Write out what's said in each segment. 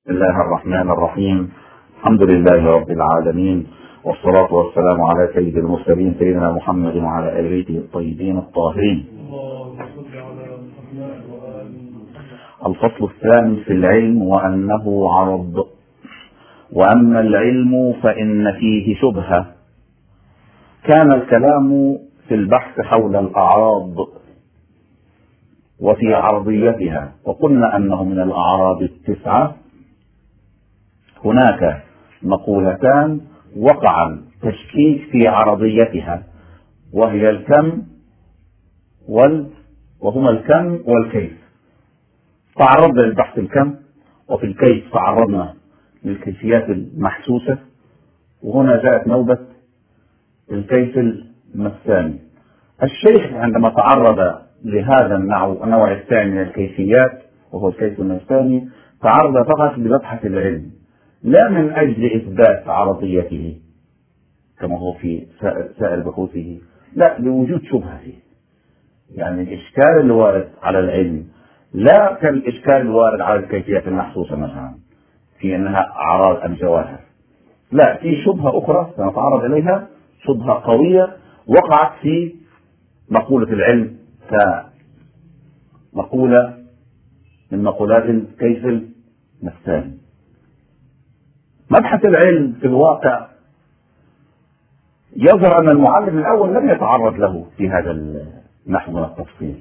بسم الله الرحمن الرحيم. الحمد لله رب العالمين، والصلاة والسلام على سيد المرسلين سيدنا محمد وعلى آل بيته الطيبين الطاهرين. الفصل الثاني في العلم وأنه عرض. وأما العلم فإن فيه شبهة. كان الكلام في البحث حول الأعراض وفي عرضيتها، وقلنا أنه من الأعراض التسعة هناك مقولتان وقع تشكيك في عرضيتها، وهي الكم وهما الكم والكيف. تعرضنا للبحث الكم، وفي الكيف تعرضنا للكيفيات المحسوسة، وهنا جاءت نوبة الكيف المثاني. الشيخ عندما تعرض لهذا النوع الثاني من الكيفيات وهو الكيف المثاني تعرض فقط لمبحث العلم، لا من أجل إثبات عرضيته كما هو في سائر بحوثه، لا، لوجود شبهة فيه. يعني الإشكال الوارد على العلم لا كالإشكال الوارد على الكيفيات المحسوسة مثلا في أنها أعراض أم جواهر، لا، في شبهة أخرى سنتعرض إليها، شبهة قوية وقعت في مقولة العلم كمقولة من مقولات الكيف المثاني. مبحث العلم في الواقع يظهر أن المعلم الأول لم يتعرض له في هذا النحو من التفصيل،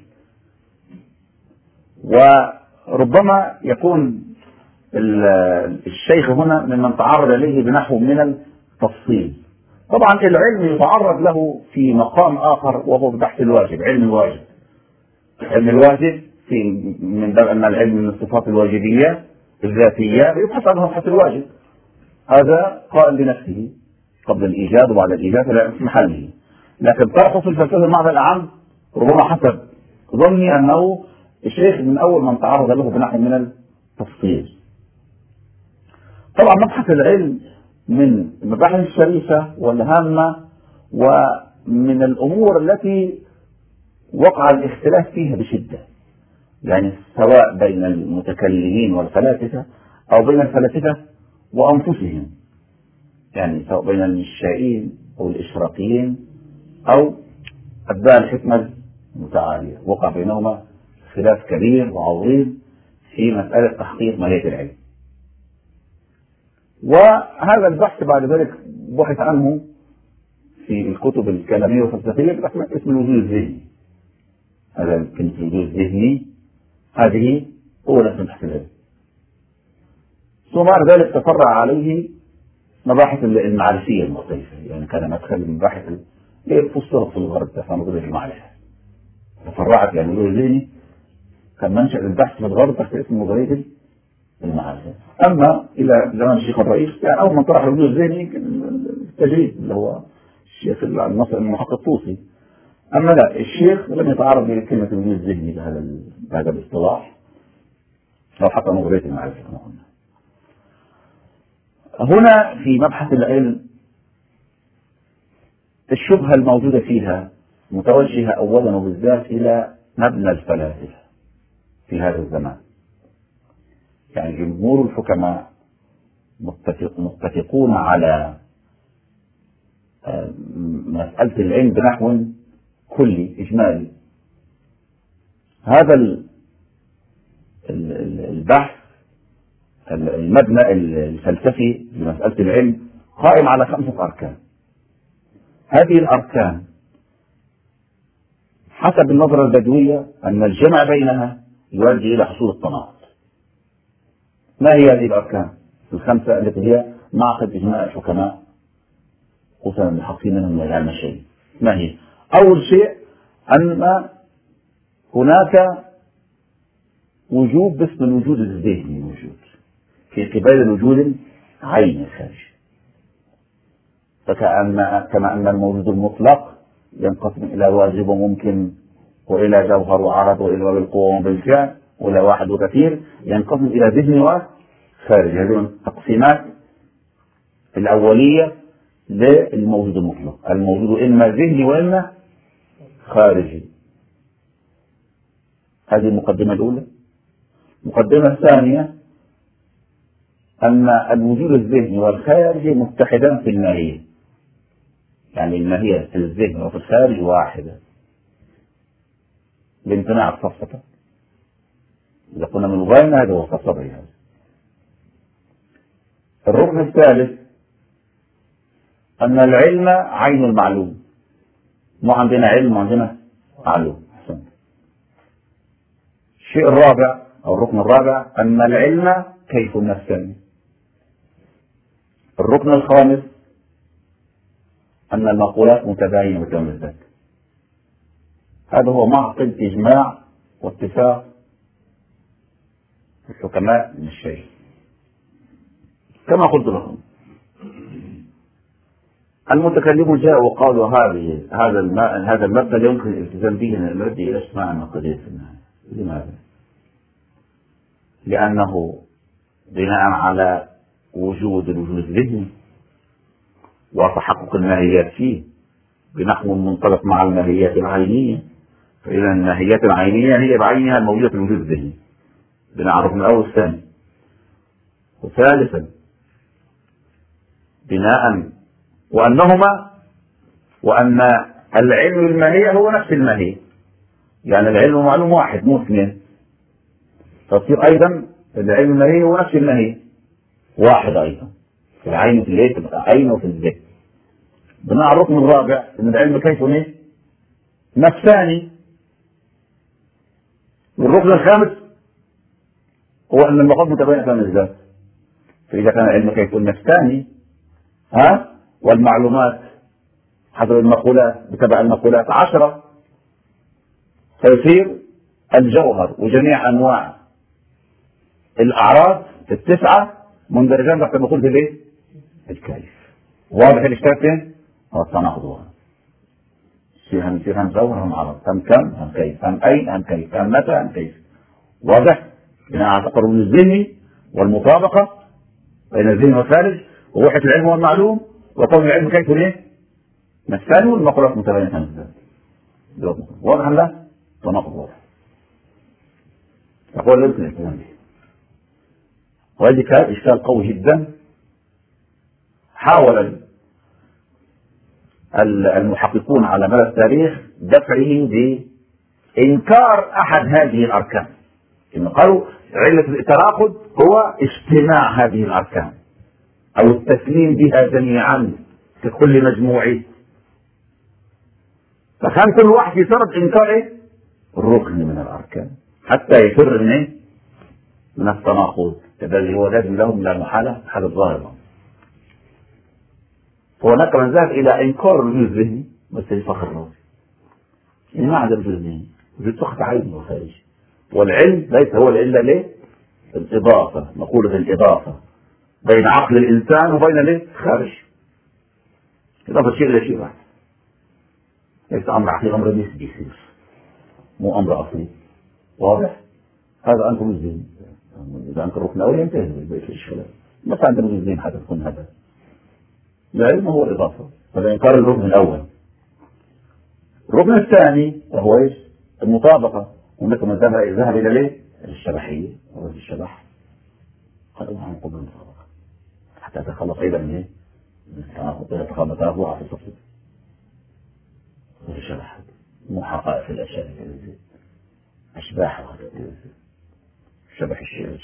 وربما يكون الشيخ هنا ممن تعرض إليه بنحو من التفصيل. طبعا العلم يتعرض له في مقام آخر وهو بحث الواجب، علم الواجب. علم الواجب من باب أن العلم من الصفات الواجبية الذاتية يبحث عنه بحث الواجب، هذا قائم بنفسه قبل الإيجاد وبعد الإيجاد لا في محله. لكن طرحه في الفلسفة المعنى الأعم ربما حسب ظني أنه الشيخ من أول من تعرض له بنحو من التفصيل. طبعا مبحث العلم من المباحث الشريفة والهامة ومن الأمور التي وقع الاختلاف فيها بشدة، يعني سواء بين المتكلمين والفلاسفة أو بين الفلاسفة وأنفسهم، يعني سواء بين المشائين أو الإشراقيين أو أتباع الحكمة المتعالية، وقع بينهما خلاف كبير وعظيم في مسألة تحقيق ماهية العلم. وهذا البحث بعد ذلك بحث عنه في الكتب الكلامية والفلسفية باسم الوجود الذهني. هذا كلمة الوجود الذهني هذه أولى من بحث العلم، ثم بعد ذلك تفرع عليه مباحث المعرفية المختلفة، يعني كان مدخل المباحث فصلت في الغرب تفهم غير المعرفة، تفرعت يعني الوجود الذهني كان منشأ البحث في الغرب تحت اسم مغريب المعرفة. أما إلى زمان الشيخ الرئيس يعني أول من طرح الوجود الذهني التجريد اللي هو الشيخ النصر المحقق الطوسي. أما لا، الشيخ لم يتعرض لكلمة الوجود الذهني بهذا الاصطلاح أو حتى مغريب المعرفة كما قلنا. هنا في مبحث العلم الشبهة الموجودة فيها متوجهة أولا وبالذات إلى مبنى الفلاسفة في هذا الزمان. يعني جمهور الحكماء متفقون على مسألة العلم بنحو كلي إجمالي. هذا البحث المبنى الفلسفي لمسألة العلم قائم على 5 أركان. هذه الأركان حسب النظرة البدوية أن الجمع بينها يؤدي إلى حصول التناقض. ما هي هذه الأركان ال5 التي هي معقد إجماع الحكماء خصوصا المحققين منهم العلم الشيء؟ ما هي؟ أول شيء أن هناك وجود باسم الوجود الذهني موجود في قبال الوجود العيني الخارجي، كما أن الموجود المطلق ينقسم إلى واجب وممكن وإلى جوهر وعرض وإلى بالقوة وبالفعل وإلى واحد وكثير، ينقسم إلى ذهني وخارجي. هذه التقسيمات الأولية للموجود المطلق. الموجود إما ذهني وإما خارجي. هذه المقدمة الأولى. المقدمة الثانية أن الوجود الذهني والخارجي متحدان في الماهية، يعني الماهية في الذهن وفي الخارج واحدة بامتناع السفسطة. إذا كنا من غيرنا هذا هو السفسطة. هذا الركن الثالث أن العلم عين المعلوم. ما عندنا علم وعندنا معلوم. الشيء الرابع أو الركن الرابع أن العلم كيف نفسه. الركن الخامس أن المقولات متباينة وتميزات. هذا هو معقد إجماع واتفاق الحكماء من الشيء. كما قلت لكم المتكلمون جاءوا وقالوا هذا المبدأ لا يمكن الالتزام به من المبدأ إلى اسماع النقدية في النهاية. لماذا؟ لأنه بناء على وجود الذهني وتحقق الماهيات فيه بنحو منطبق مع الماهيات العينية، فإذا الماهيات العينية هي بعينها الموجودة في الوجود الذهني بناء على الركن الأول والثاني. وثالثا بناء وأن العلم بالماهية هو نفس الماهية، يعني العلم معلوم واحد مو اثنين، تصير أيضا العلم الماهية هو نفس الماهية واحد أيضا في العين في الليل تبقى عين وفي الذهن. بناء على الركن الرابع أن العلم كيف نفساني. والركن الخامس هو أن المقام متباين من الذات. فإذا كان العلم كيف نفساني والمعلومات حسب المقولات بتبع المقولات 10، فيصير الجوهر وجميع أنواع الأعراض 9 مندرجان تحت المقول في الكيف. واضح الاشتراك فين؟ هو التناقض. هم جوهر هم عرض، هم كم هم كيف، هم أين هم كيف، هم متى هم كيف. واضح؟ بناء على التقرب الذهني والمطابقة بين الذهن والخارج ووحدة العلم والمعلوم وكون العلم كيف نفساني والمقولات متباينة من الذات. واضح أم لا؟ تناقض واضح. يقول لا يمكن الالتزام به. وهذه كان إشكال قوي جدا حاول المحققون على مدى التاريخ دفعه بإنكار أحد هذه الأركان. إن قالوا علة التناقض هو اجتماع هذه الأركان أو التسليم بها جميعا في كل مجموعة. فكان كل واحد يسرد إنكار الركن من الأركان حتى يفر من التناقض الذي هو لازم لهم لا محالة حال الظاهرة. وهناك من ذهب إلى إنكار الوجود الذهني بس يفخر الرازي. يعني ما عندنا وجود ذهني، وجود فقط عيني وخارجي. والعلم ليس هو إلا الإضافة، مقولة الإضافة بين عقل الإنسان وبين الخارج. إضافة شيء إلى شيء واحد. ليس أمر عقلي، أمر نسبي يصير مو أمر أصلي. واضح؟ هذا أنكم الذهن. إذا أنكر الركن الأول ينتهي البيت الإشكالات. بس عندنا وجود ذهن حتى تكون هذا. العلم هو الإضافة، هذا إنكار الركن الأول. الركن الثاني وهو إيش؟ المطابقة. هناك من ذهب إلى الشبحية أو الشبح. قالوا عن قبل المطابقة حتى يتخلص أيضا من التناقض يتخلص تناقض في الصفر. الشبح مو حقائق الأشياء التي أشباح شبح الشيء.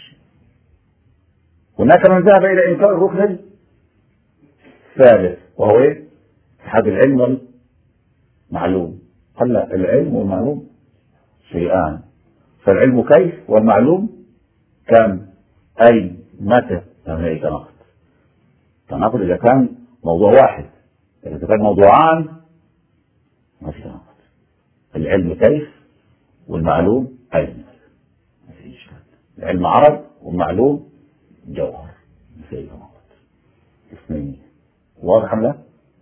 هناك من ذهب إلى إنكار الركن الثالث وهو اتحاد العلم والمعلوم. قال لا، العلم والمعلوم شيئان، فالعلم كيف والمعلوم كم أي متى. هذا تناقض. تناقض إذا كان موضوع واحد، إذا كان موضوعان ما في تناقض. العلم كيف والمعلوم أين، ما في إشكال. العلم عرض والمعلوم جوهر، ما في تناقض. اثنين. واضح أم لا؟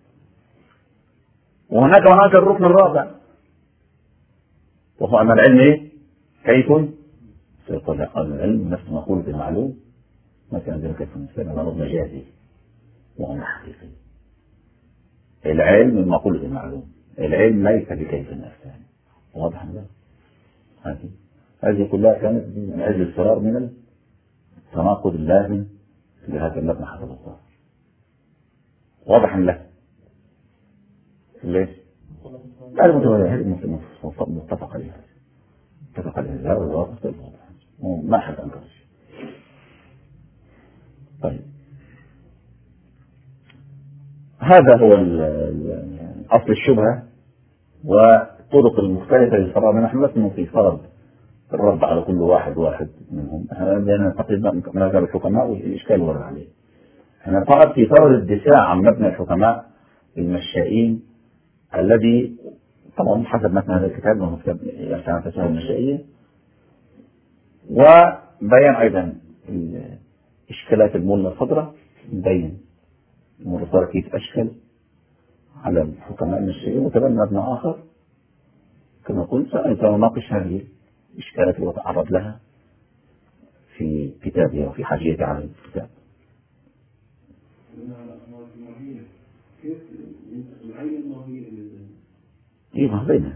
وهناك الركن الرابع وهو أن العلم كيف سيقول العلم نفس مقولة المعلوم. ما كان عندنا كيف نسمى هذا مجازي وأمر حقيقي. العلم من مقولة المعلوم، العلم ليس بكيف النفساني. واضح أم لا؟ هذه كلها كانت من أجل الفرار من التناقض اللازم في لهذا المبنى حسب الظاهر. واضح أم لا؟ ليش؟ لا متفق عليها. متفق عليها. لا والله ما حد أنكر شيء. طيب هذا هو أصل الشبهة والطرق المختلفة للفرار. نحن لسنا في فرض الرد على كل واحد منهم، لأن تقريبا ما زال الحكماء والإشكال ورد عليه. احنا فقط في فرض الدفاع عن مبنى الحكماء المشائين الذي طبعا حسب متن هذا الكتاب وهو كتاب يحكي عن الفلسفة المشائية، وبيان أيضا إشكالات الملة الخضراء، بين المرسالة كيف أشكل على الحكماء المشائيين، وكمان مبنى آخر كما قلت سنناقش هذه الإشكالات وتعرض لها في كتابه وفي حاجيته على الكتاب. كيف العين الماهية ايوه بينها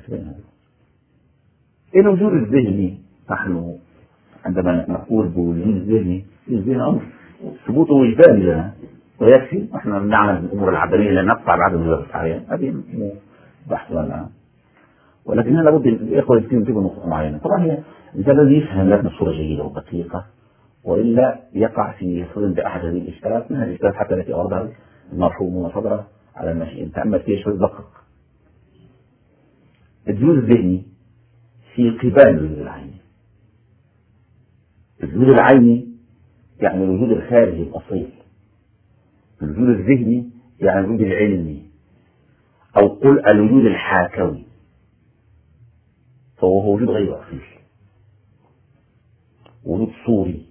الوجود الذهني. نحن عندما نقول بوجود الذهني، الذهن امر ثبوته وجداني لنا ويكفي. نحن نعلم الامور العدميه لا نقطع بعدم وجود الحياه، هذه بحث الان. ولكن لابد الاخوه ينتبهوا نقطه معينه. طبعا هي الانسان الذي يفهم لنا بصوره جيده ودقيقه، والا يقع في صدد احد هذه الاشكالات، من هذه الاشكالات حتى التي اوردها المرحوم وصدر على المشيئين. تامل فيه شوي دقق. الوجود الذهني في قبال الوجود العيني. الوجود العيني يعني الوجود الخارجي الأصيل. الوجود الذهني يعني الوجود العلمي، أو قل الوجود الحاكوي، فهو وجود غير أصيل، وجود صوري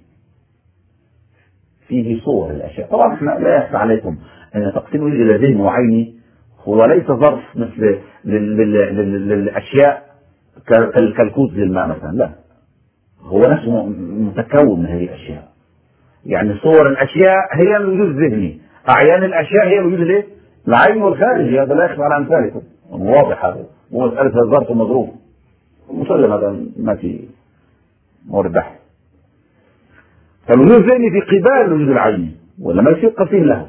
فيه صور الأشياء. طبعا احنا لا يخفى عليكم أن تقسيم الوجود إلى ذهني وعيني هو ليس ظرف مثل للأشياء كالكوز للماء مثلا، لا، هو نفسه متكون من هذه الأشياء. يعني صور الأشياء هي الوجود الذهني، أعيان الأشياء هي الوجود العين والخارجي. هذا لا يخفى على أمثالكم، واضح. هذا مو مسألة الظرف ومظروف، مسلم، هذا ما في مورد بحث. فالوجود الذهني في قبال الوجود العيني، ولا ما يصير قسيم له.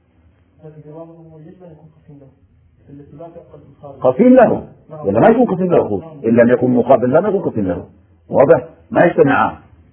قسيم له ولا ما يكون قسيم له، إلا أن يكون مقابل لا ما يكون قسيم له. واضح؟ ما يجتمعان.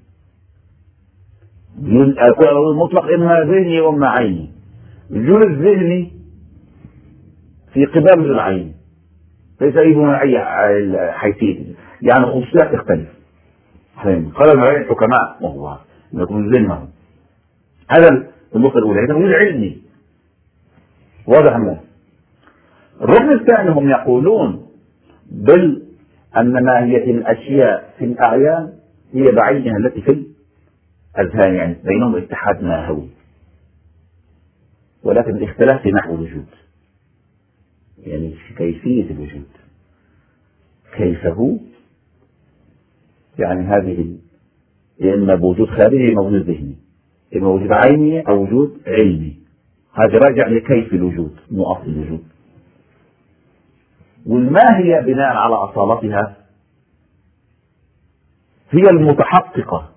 المطلق إما ذهني وإما عيني. الوجود الذهني في قبال العين، ليس له أي حيثية، يعني خصوصيات تختلف. قال العلماء الحكماء وهو يكون ذهنهم. هذا النقطة الأولى، هذا الوجود العلمي. واضح أم؟ الركن الثاني هم يقولون أن ماهية الأشياء في الأعيان هي بعينها التي في الأذهان، يعني بينهم اتحاد ماهوي، ولكن الاختلاف في نحو الوجود، يعني في كيفية الوجود. كيفه يعني هذه إما بوجود خارجي إما وجود ذهني، إما وجود عيني أو وجود علمي. هذا راجع لكيف الوجود، مو أصل الوجود. والماهية بناء على أصالتها هي المتحققة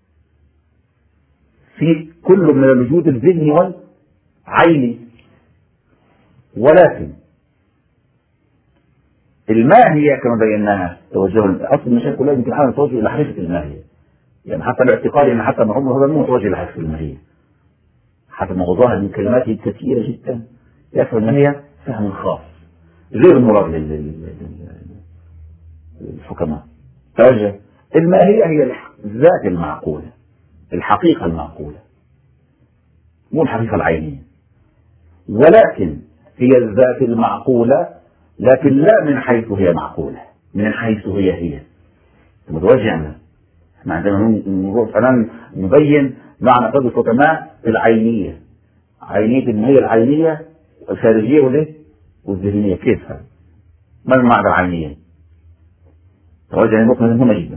في كل من الوجود الذهني والعيني. ولكن الماهية كما بيناها توجه أصل المشاكل كلها يمكن أن توجه إلى حقيقة الماهية، يعني حتى الاعتقاد أن حتى معهم هذا مو توجه إلى حقيقة الماهية، حتى ما هو ظاهر من كلماته الكثيرة جدا يفهم الماهية فهم خاص غير مراد للحكماء. توجه الماهية هي الذات المعقولة، الحقيقة المعقولة، مو الحقيقة العينية، ولكن هي الذات المعقولة، لكن لا من حيث هي معقولة، من حيث هي متوجهنا. احنا عندما نروح الآن نبين معنى قول الحكماء العينية، عينية الماهية العينية الخارجية والذهنية. كيف هذا؟ ما المعنى العينية؟ توجه النقطة مهمة جدا.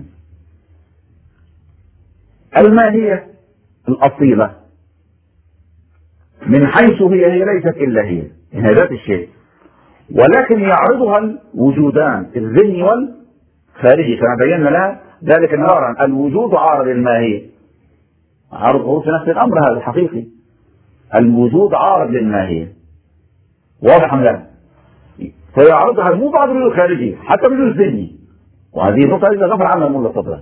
الماهية الأصيلة من حيث هي ليست إلا هي ذات الشيء، ولكن يعرضها الوجودان الذهني والخارجي كما بينا لها ذلك نهارا. الوجود عارض الماهية، عارض العروض في نفس الامر هذا حقيقي. الوجود عارض للماهيه، واضح ام لا؟ فيعرضها مو بعض الوجود الخارجي، حتى الوجود الذهني. وهذه النقطه اذا غفل عنها المولى صدره،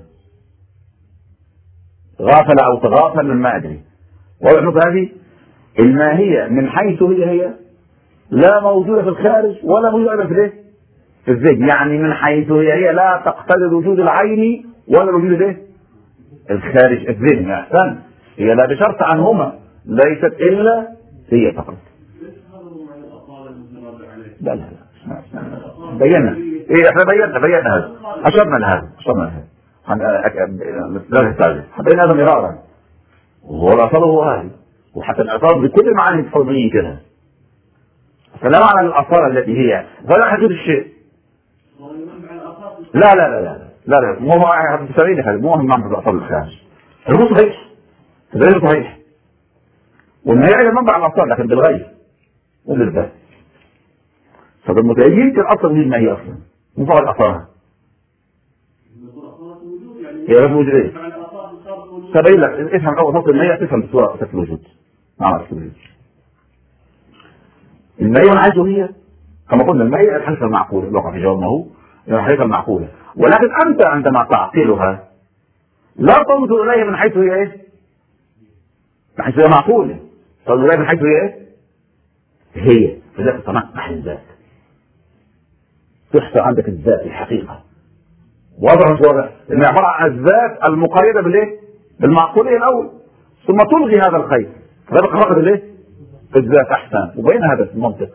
غافل او تغافل مما ادري. واضح النقطه هذه؟ الماهيه من حيث هي لا موجوده في الخارج ولا موجوده في الايه؟ في الذهن. يعني من حيث هي لا تقتضي الوجود العيني ولا الوجود الايه؟ الخارج الذهن. احسن، هي لا بشرط عنهما، ليست الا هي فقط. لا بينا ايه، احنا بينا هذا، اشرنا لهذا حبينا هذا مرارا، وهو الاصل هو هذه، وحتى الاصل بكل المعاني الفرضيه كده. فلا معنى الاصاله التي هي فلا حدود الشيء. لا مو هو سبيل هذا، مو هم منبع الاصل الخارج. هو صحيح، غير صحيح، وان هي منبع الاصل لكن بالغير مو بالذات. فالمتأيين الأصل هي ما هي أصلا مو فقط أصلها، هي غير موجود. إيه سبيل لك افهم أول فصل المية، تفهم بصورة أساس الوجود. المية من حيث هي كما قلنا، المية الحقيقة المعقولة، الواقع في جواب ما هو الحقيقة المعقولة، ولكن أنت عندما تعقلها لا تنظر إليها من حيث هي إيه؟ من حيث هي معقولة، تنظر إليها من حيث هي إيه؟ هي فذلك تنقح الذات، تحصل عندك الذات الحقيقة. واضح مش واضح؟ إن عبارة عن الذات المقيدة بالإيه؟ بالمعقولية الأول، ثم تلغي هذا الخير، فيبقى فقط الإيه؟ الذات. أحسن، وبين هذا المنطق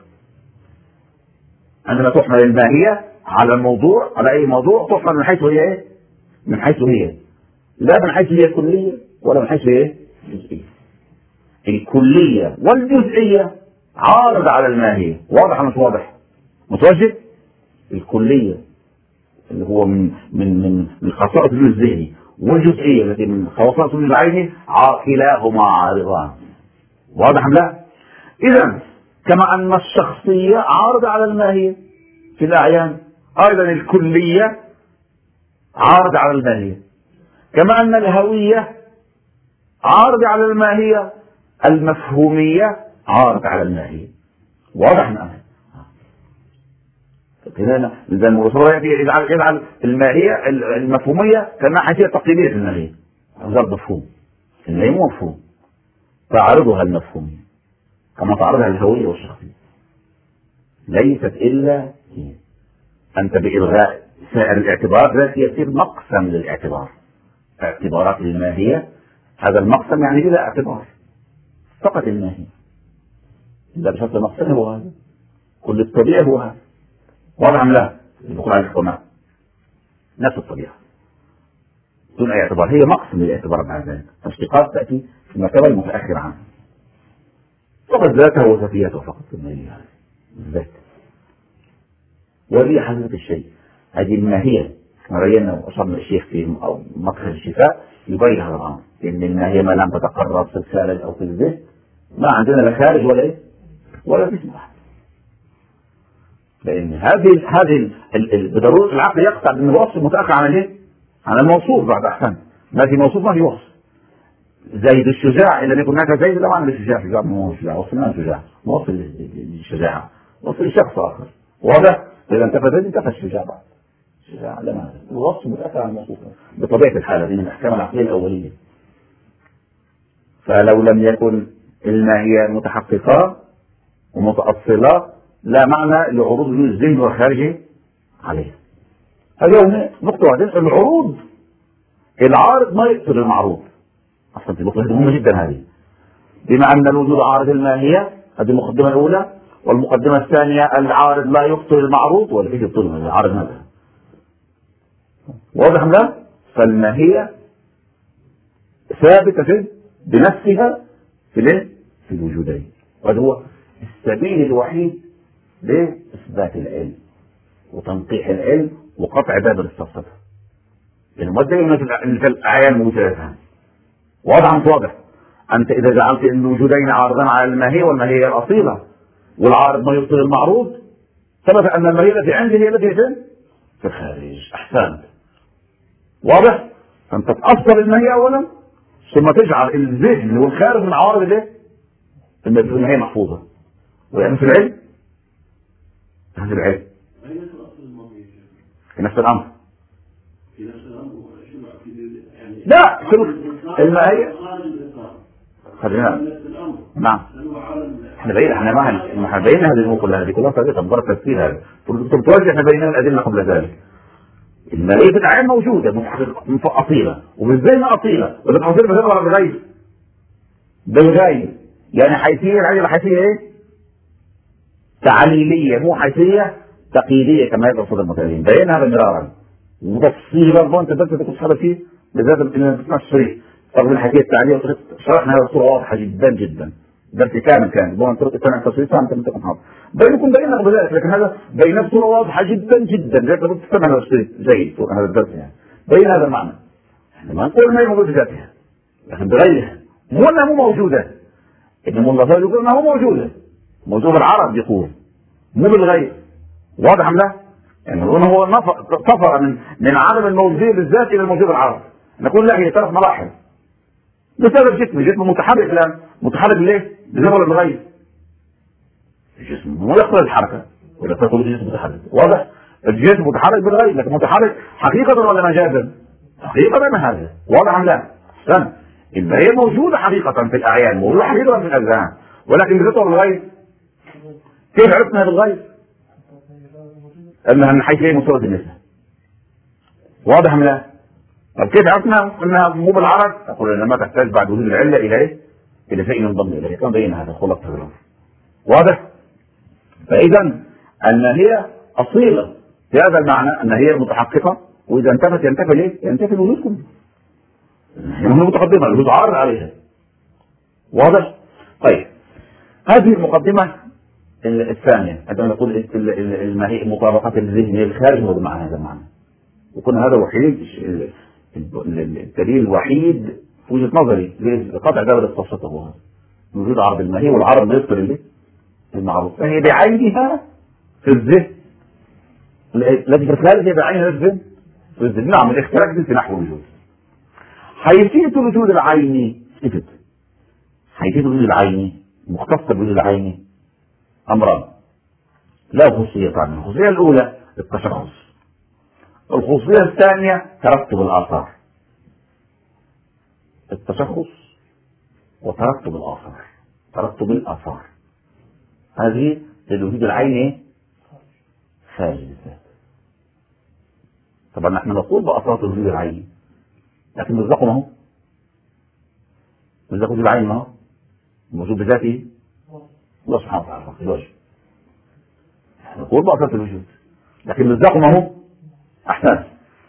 عندما تحمل الماهية على الموضوع، على أي موضوع تحمل من حيث هي إيه؟ من حيث هي، لا من حيث هي كلية ولا من حيث هي جزئية. الكلية والجزئية عارض على الماهية. واضح مش واضح؟ متوجه؟ الكلية اللي هو من خصائص الوجود الذهني، والجزئية التي من خصائص الوجود العيني، كلاهما عارضان. واضح ام لا؟ إذا كما أن الشخصية عارضة على الماهية في الأعيان، أيضا الكلية عارضة على الماهية، كما أن الهوية عارضة على الماهية، المفهومية عارضة على الماهية. واضح معنا؟ إذا المصور يجعل الماهية المفهومية كناحية تقليدية الماهية، غير مفهوم، الماهية مو مفهوم، تعارضها المفهومية كما تعارضها الهوية والشخصية، ليست إلا هي. أنت بإلغاء سائر الاعتبارات التي يصير مقسم للاعتبار، اعتبارات الماهية هذا المقسم يعني بلا اعتبار، فقط الماهية، إذا بشرط المقسم هو هذا، كل الطبيعة هو هذا. واضح ام لا؟ يقول على الحكماء نفس الطبيعة دون أي اعتبار، هي مقسم للاعتبار بعد ذلك، تشقيقات تأتي في المرتبة المتأخرة عنها، فقط ذاته وذاتيته فقط الماهية الذات. وهي حقيقة الشيء، هذه الماهية كما بينا وأشرنا الشيخ في مدخل الشفاء يبين هذا الأمر، إن الماهية ما لم تتقرر في الخارج أو في الذهن ما عندنا لا خارج ولا إيه ولا ذهن واحد، لأن هذه بضرورة العقل يقطع أن الوصف متأخر عن الايه؟ عن الموصوف بعد. أحسن، ما في موصوف ما في وصف. زيد الشجاع إن لم يكن هناك زيد لا معنى للشجاع، شجاع مو شجاع، وصف ما شجاع، وصف للشجاعة، وصف لشخص آخر. واضح؟ إذا انتفى زيد انتفى الشجاع بعد. الشجاع لا معنى، الوصف متأخر عن الموصوف بطبيعة الحال، هذه من الأحكام العقلية الأولية. فلو لم يكن الماهية متحققة ومتأصلة لا معنى لعروض الذهن والخارجي عليها. هذه نقطة واحدة، العروض العارض ما يقتل المعروض. أصلا في نقطة مهمة جدا هذه، بما أن الوجود عارض الماهية، هذه المقدمة الأولى، والمقدمة الثانية العارض لا يقتل المعروض ولا يقتل العارض هذا. واضح لا؟ فالماهية ثابتة بنفسها في الوجودين، وهذا هو السبيل الوحيد لإثبات العلم وتنقيح العلم وقطع باب الفلسفة، لأنه ما دائما في الأعيان موجودة. واضح مش واضح؟ أنت إذا جعلت الوجودين عارضان على الماهية، والماهية الأصيلة والعارض ما يبطل المعروض، ثبت أن الماهية التي عندي هي التي في الخارج. أحسنت. واضح؟ أنت تأصل الماهية أولا ثم تجعل الذهن والخارج من عوارض الايه؟ الماهيه محفوظه. ويعني في العلم هذا العلم أين الأصل الماهية؟ في نفس الامر. في نفس الأمر يعني لا الماهيه خارج الإطار. خلينا نفس الأمر. نعم. احنا بينا هذه الامور كلها، هذه كلها طريقه مبارك تفسير هذا. توجه احنا بينا الادله قبل ذلك. الماهيه في العلم موجوده اصيله، وبالذهن اصيله، ولكن اصيله بتظهر بالغيب. بالغيب يعني حيثيه العلم حيثيه ايه؟ تعليليه، مو حيثيه تقييديه كما يقصد المتكلمين. بينا هذا مرارا وتفصيلا برضه انت بس تكون هذا فيه بالذات ان ما تسمعش شريط. طب الحكايه التعليليه شرحنا هذا بصوره واضحه جدا جدا. درس كامل كان بون طرق سمع التصوير انت ممكن تحافظ بينكم بيننا بذلك، لكن هذا بين بصوره واضحه جدا جدا زي ما تسمع هذا الشريط زي هذا الدرس يعني بين هذا المعنى. احنا ما نقول ما هي موجوده ذاتها لكن بغيرها، مو انها مو موجوده. ابن مولى يقول انها مو موجوده، موجود العرب يقول مو بالغير. واضح ام لا؟ يعني هو طفر من عدم الموجوديه بالذات الى الموجود العرب. نقول لا هي 3 مراحل بسبب جسم متحرك. الان متحرك ليه؟ بسبب الغير. الجسم مو يقتضي الحركه ولا تقول الجسم متحرك. واضح؟ الجسم متحرك بالغير، لكن متحرك حقيقه ولا مجازا؟ حقيقه ما هذا. واضح ام لا؟ استنى، إن هي موجوده حقيقه في الاعيان، موجوده حقيقه في الاذهان، ولكن بتطور الغير. كيف عرفنا بالغير؟ انها من حيث هي مستوى النسبه. واضح ام لا؟ طب كيف عرفنا انها مو بالعرض؟ اقول انها ما تحتاج بعد وجود العله الى ايه؟ الى شيء ينضم اليه. كان بين هذا خلاصه الامر. واضح؟ فاذا ان هي اصيله في هذا المعنى ان هي متحققه، واذا انتفت ينتفي ليه؟ ينتفي الوجود كله. هي متقدمه، الوجود عارض عليها. واضح؟ طيب هذه المقدمه الثانيه عندما نقول الماهيه مطابقه الذهن للخارج هو بمعنى هذا المعنى. وكان هذا وحيد الدليل الوحيد في وجهه نظري لقطع دائره التوسطه هذا وجود عرض الماهيه، والعرض لا يذكر الايه؟ المعروف، فهي بعينها في الذهن. التي في الخارج هي بعينها في الذهن. نعم الاختلاف في نحو الوجود. حيثيه الوجود العيني صفه. حيثيه الوجود العيني مختصه بالوجود العيني امران لا خصوصيتان. الخصوصيه الاولى التشخص، الخصوصيه الثانيه ترتب الاثار. التشخص وترتب الاثار. ترتب الاثار هذه للوجود العيني خارج الذات. طبعا نحن نقول باثار الوجود العيني، لكن مصداقه ما هو؟ مصداق وجود العين ما هو؟ موجود بذاته الله سبحانه وتعالى في الوجه. نقول باثار الوجود، لكن مصداقه ما هو؟ احسن.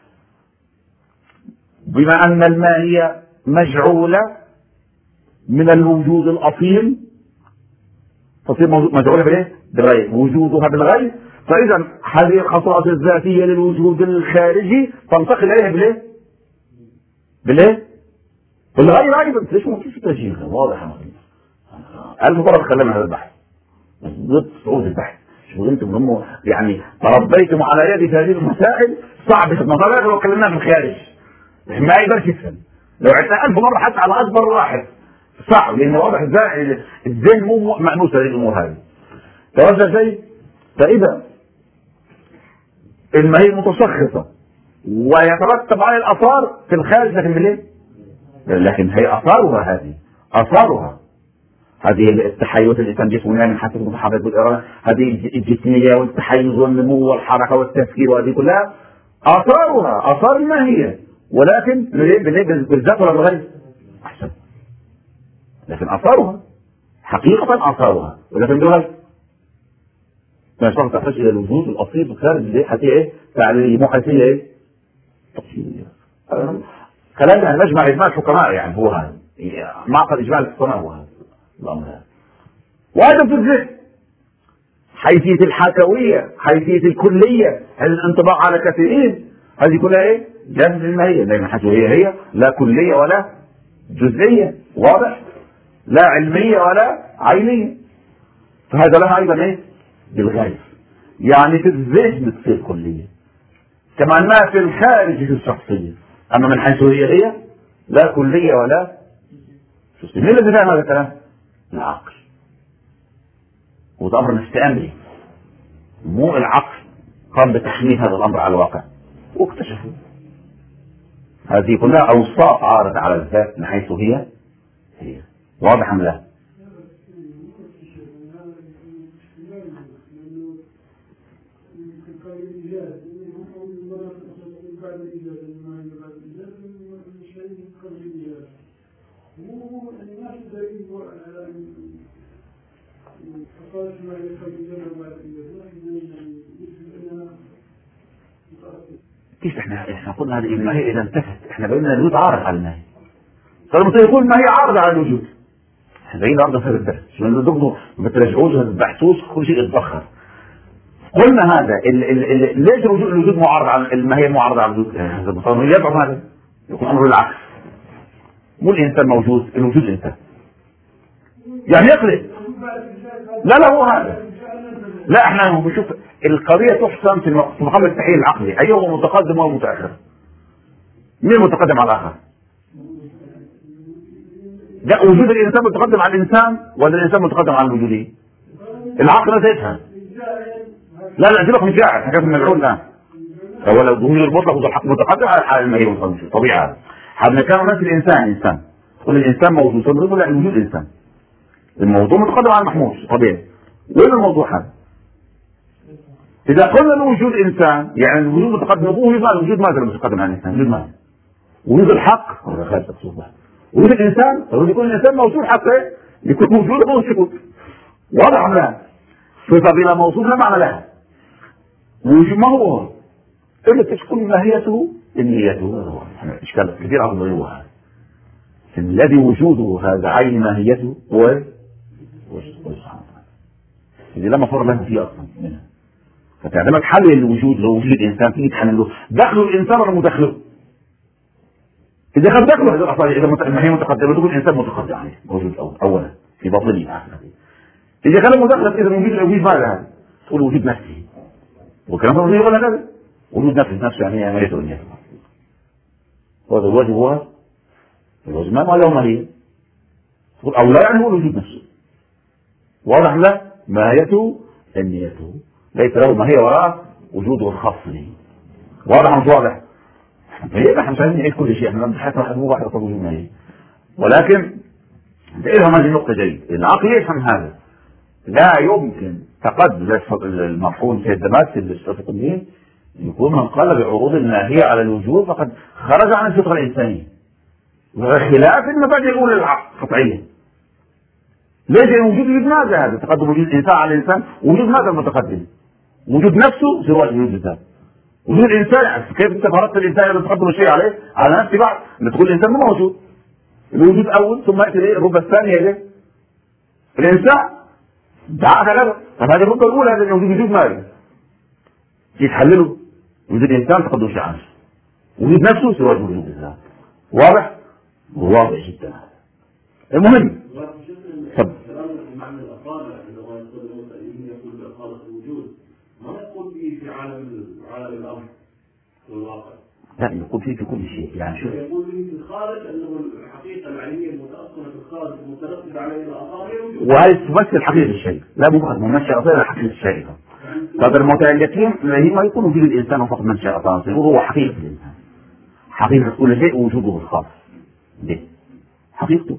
بما ان الماهيه مجعوله من الوجود الاصيل تصير مجعوله بالايه؟ بالغير، وجودها بالغير. فاذا هذه الخصائص الذاتيه للوجود الخارجي تنتقل اليها بالايه؟ بالايه؟ بالغير ايضا. ليش ما فيش تشجيع؟ واضح يا مخلص. 1000 مره تكلمنا هذا البحث ضد صعود البحث. شو انتم هم يعني تربيتم على يدي هذه المسائل صعب في المطالب لو كلمناها في الخارج ما يقدرش يفهم. لو عدنا 1000 مره حتى على اكبر واحد صعب، لان واضح الذهن مو مأنوس هذه الامور هذه. توجه شيء. فاذا الماهيه متشخصه ويترتب على الاثار في الخارج، لكن بالايه؟ لكن هي اثارها هذه التحيز الانسان جسمه من حاسس متحرك بالاراده، هذه الجسميه والتحيز والنمو والحركه والتفكير، وهذه كلها اثار الماهيه، ولكن بالذات ولا بالغير؟ احسن. لكن اثارها حقيقه اثارها ولكن بالغير. ما يصح تحتاج الى الوجود الاصيل الخارج اللي حتى ايه؟ تعليليه مو حيثيه ايه؟ تفصيليه. كلام نجمع اجماع الحكماء يعني هو هذا معقد اجماع الحكماء هو هذا الامر هذا. وهذا في الذهن حيثيه الحكويه، حيثيه الكليه، الانطباع على كثيرين، هذه كلها ايه؟ جانب الماهيه. لان الحكويه هي لا كليه ولا جزئيه. واضح؟ لا علميه ولا عينيه. فهذا لها ايضا ايه؟ بالغير. يعني في الذهن تصير كليه كما انها في الخارج في الشخصيه، اما من حيث هي لا كليه ولا مين الذي فهم هذا الكلام؟ العقل. وده امر نستأمره، مو العقل قام بتحميل هذا الامر على الواقع واكتشفوا. هذه كلها اوصاف عارضة على الذات من حيث هي واضح ام لا؟ كيف احنا قلنا هذه النهي اذا انتفت، احنا بقينا الوجود عارض على النهي. فلما يقول ما هي عارضة على الوجود، احنا بقينا عارضة في الدرس، لما تاخذوا ما تراجعوش ما تبحثوش كل شيء يتبخر. قلنا هذا ليش الوجود معارض على ما هي معارضة على الوجود؟ هذا بطل يدعو هذا يكون امر العكس. مو الانسان موجود، الوجود انسان. يعني يقلب. لا هو هذا. لا احنا بنشوف القضية تحسم في مقام التحليل العقلي، ايهما متقدم ومتأخر؟ مين متقدم على الاخر؟ لا وجود الانسان متقدم على الانسان ولا الانسان متقدم على الوجودي؟ العقل ده يفهم. لا سيبك من شاعر، حاجات من العلوم الان. هو لو الوجود المطلق والحق متقدم على الحال المهي طبيعة. حابنا كان نفس الانسان انسان. كل الانسان موجود، ثم لا الوجود انسان. الموضوع متقدم على المحمول طبيعي. وين الموضوع هذا؟ إذا قلنا الوجود إنسان يعني الوجود متقدم، وجود ماذا متقدم على الإنسان؟ وجود ماذا؟ وجود الحق وجود الإنسان، يكون الإنسان موجود حتى يكون موجود وموجود. واضح ولا لا؟ صفة بلا موصوف لا معنى لها. وجود ما هو؟ إلا تكون ماهيته نيته. إشكال كثير عظيم هو هذا. الذي وجوده هذا عين ماهيته هو سبحانه وتعالى. إذا لا مفر له فيه أصلا منها. فتعلمك حل الوجود لو وجود الانسان فيه تحلله دخل الانسان ولا مدخله؟ اذا كان دخله هذا الاصل اذا ما هي متقدمه تقول الانسان متقدم عليه موجود اولا في باطنه. اذا كان مدخل اذا وجود ماذا هذا؟ تقول وجود نفسه. وكلام فضلي ولا كذا؟ وجود نفسه يعني ما يدري هذا الواجب هو الواجب ما له ماهيه. تقول او لا يعني هو وجود نفسه. واضح لا؟ ماهيته نيته ليس له ما هي وراء وجوده الخاص به. واضح مش واضح؟ احنا مش عايزين نعيد كل شيء، احنا بنحث مو واحد يطلب وجود ما هي. ولكن افهم هذه النقطة جيد. العقل يفهم هذا. لا يمكن تقدم المرحوم سيد دماس الشافعي يكون من قال بعروض الناهية على الوجود فقد خرج عن الفطرة الإنسانية. وخلاف المبادئ الأولى القطعية. ليش وجود ماذا هذا؟ تقدم وجود الانسان على الانسان، وجود ماذا المتقدم؟ وجود نفسه سوى وجود الذات. وجود الانسان كيف انت فرضت الانسان اذا تقدم الشيء على نفسه بعد؟ تقول الانسان مو موجود. الوجود اول ثم ياتي الربع الثانيه ليه؟ الانسان دعا هكذا. طب هذه الربع الاولى هذا وجود ماذا؟ يتحللوا وجود الانسان تقدم شيء عنه. وجود نفسه سوى وجود الذات. واضح؟ واضح جدا. المهم طب معنى الأصالة عندما يقول المسلمين يقول بأصالة الوجود ما يقول فيه في عالم الأمر والواقع. لا يقول فيه في كل شيء يعني شوف. يقول فيه في الخارج أنه الحقيقة العلمية المتأصلة في الخارج المترتبة عليه الأصالة وهي تمثل حقيقة الشيء. لا مو منشأ أصالة حقيقة الشيء. طب المتألفين هي ما يكون وجود الإنسان فقط منشأ أصالة، هو حقيقة الإنسان. حقيقة كل شيء وجوده الخاص. ليه؟ حقيقته.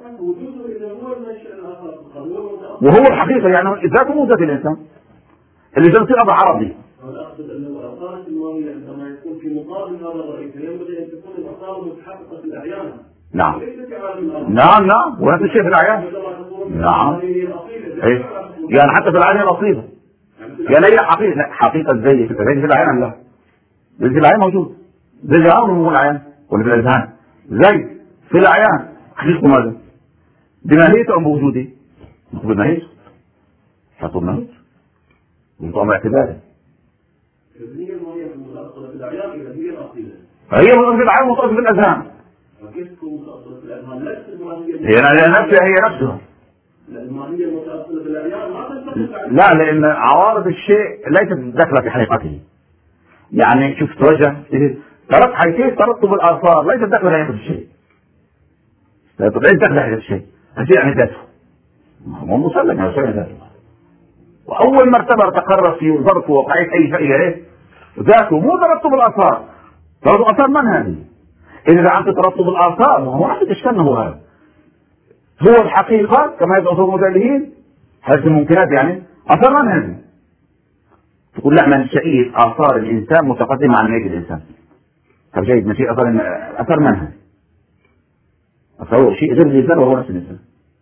وهو الحقيقة يعني ذاته مو ذات الإنسان. اللي ذات أمر عربي. أنا أقصد أنه الأصالة الماهية عندما يكون في مقابل هذا الرأي فينبغي أن تكون الأصالة متحققة في الأعيان. نعم. نعم ونفس الشيء في الأعيان. نعم. يعني حتى في الأعيان الأصيلة. يعني هي حقيقة زي في الأعيان لا. زي في الأعيان موجود. زي الأعيان هو الأعيان ولا في الأذهان. زي في الأعيان حقيقة ماذا؟ بماهيته أم بوجوده؟ بماهيته. فطول ماهيته. وطعم اعتباره. هي الماهية المتأصلة في الأعيان هي الأصيلة. هي متأصلة في الأعيان متأصلة في الأذهان. فكيف تكون متأصلة في الأذهان؟ نفس الماهية. هي نفسها. الماهية المتأصلة في الأعيان ما تنطبق. لا لأن عوارض الشيء ليست داخلة في حقيقته. يعني شوف توجه ترد حيث ترتب الآثار ليست داخلة في حقيقة الشيء. طب انت تاخد هذا الشيء يعني ذاته، هو مسلم على شيء ذاته. واول مرتبه تقرر في ظرف وقعيه اي شيء ايه؟ ذاته، مو ترتب الاثار. ترتب الاثار من هذه؟ اذا عم تترتب الاثار هو عم تشتنه هذا هو الحقيقه كما يدعو المتألهين هذه الممكنات، يعني اثار من هذه؟ تقول لا منشئيه اثار الانسان متقدمه عن نهايه الانسان. طب جيد، ماشي اثار من هذه؟ اثار شيء غير الانسان وهو نفس الانسان.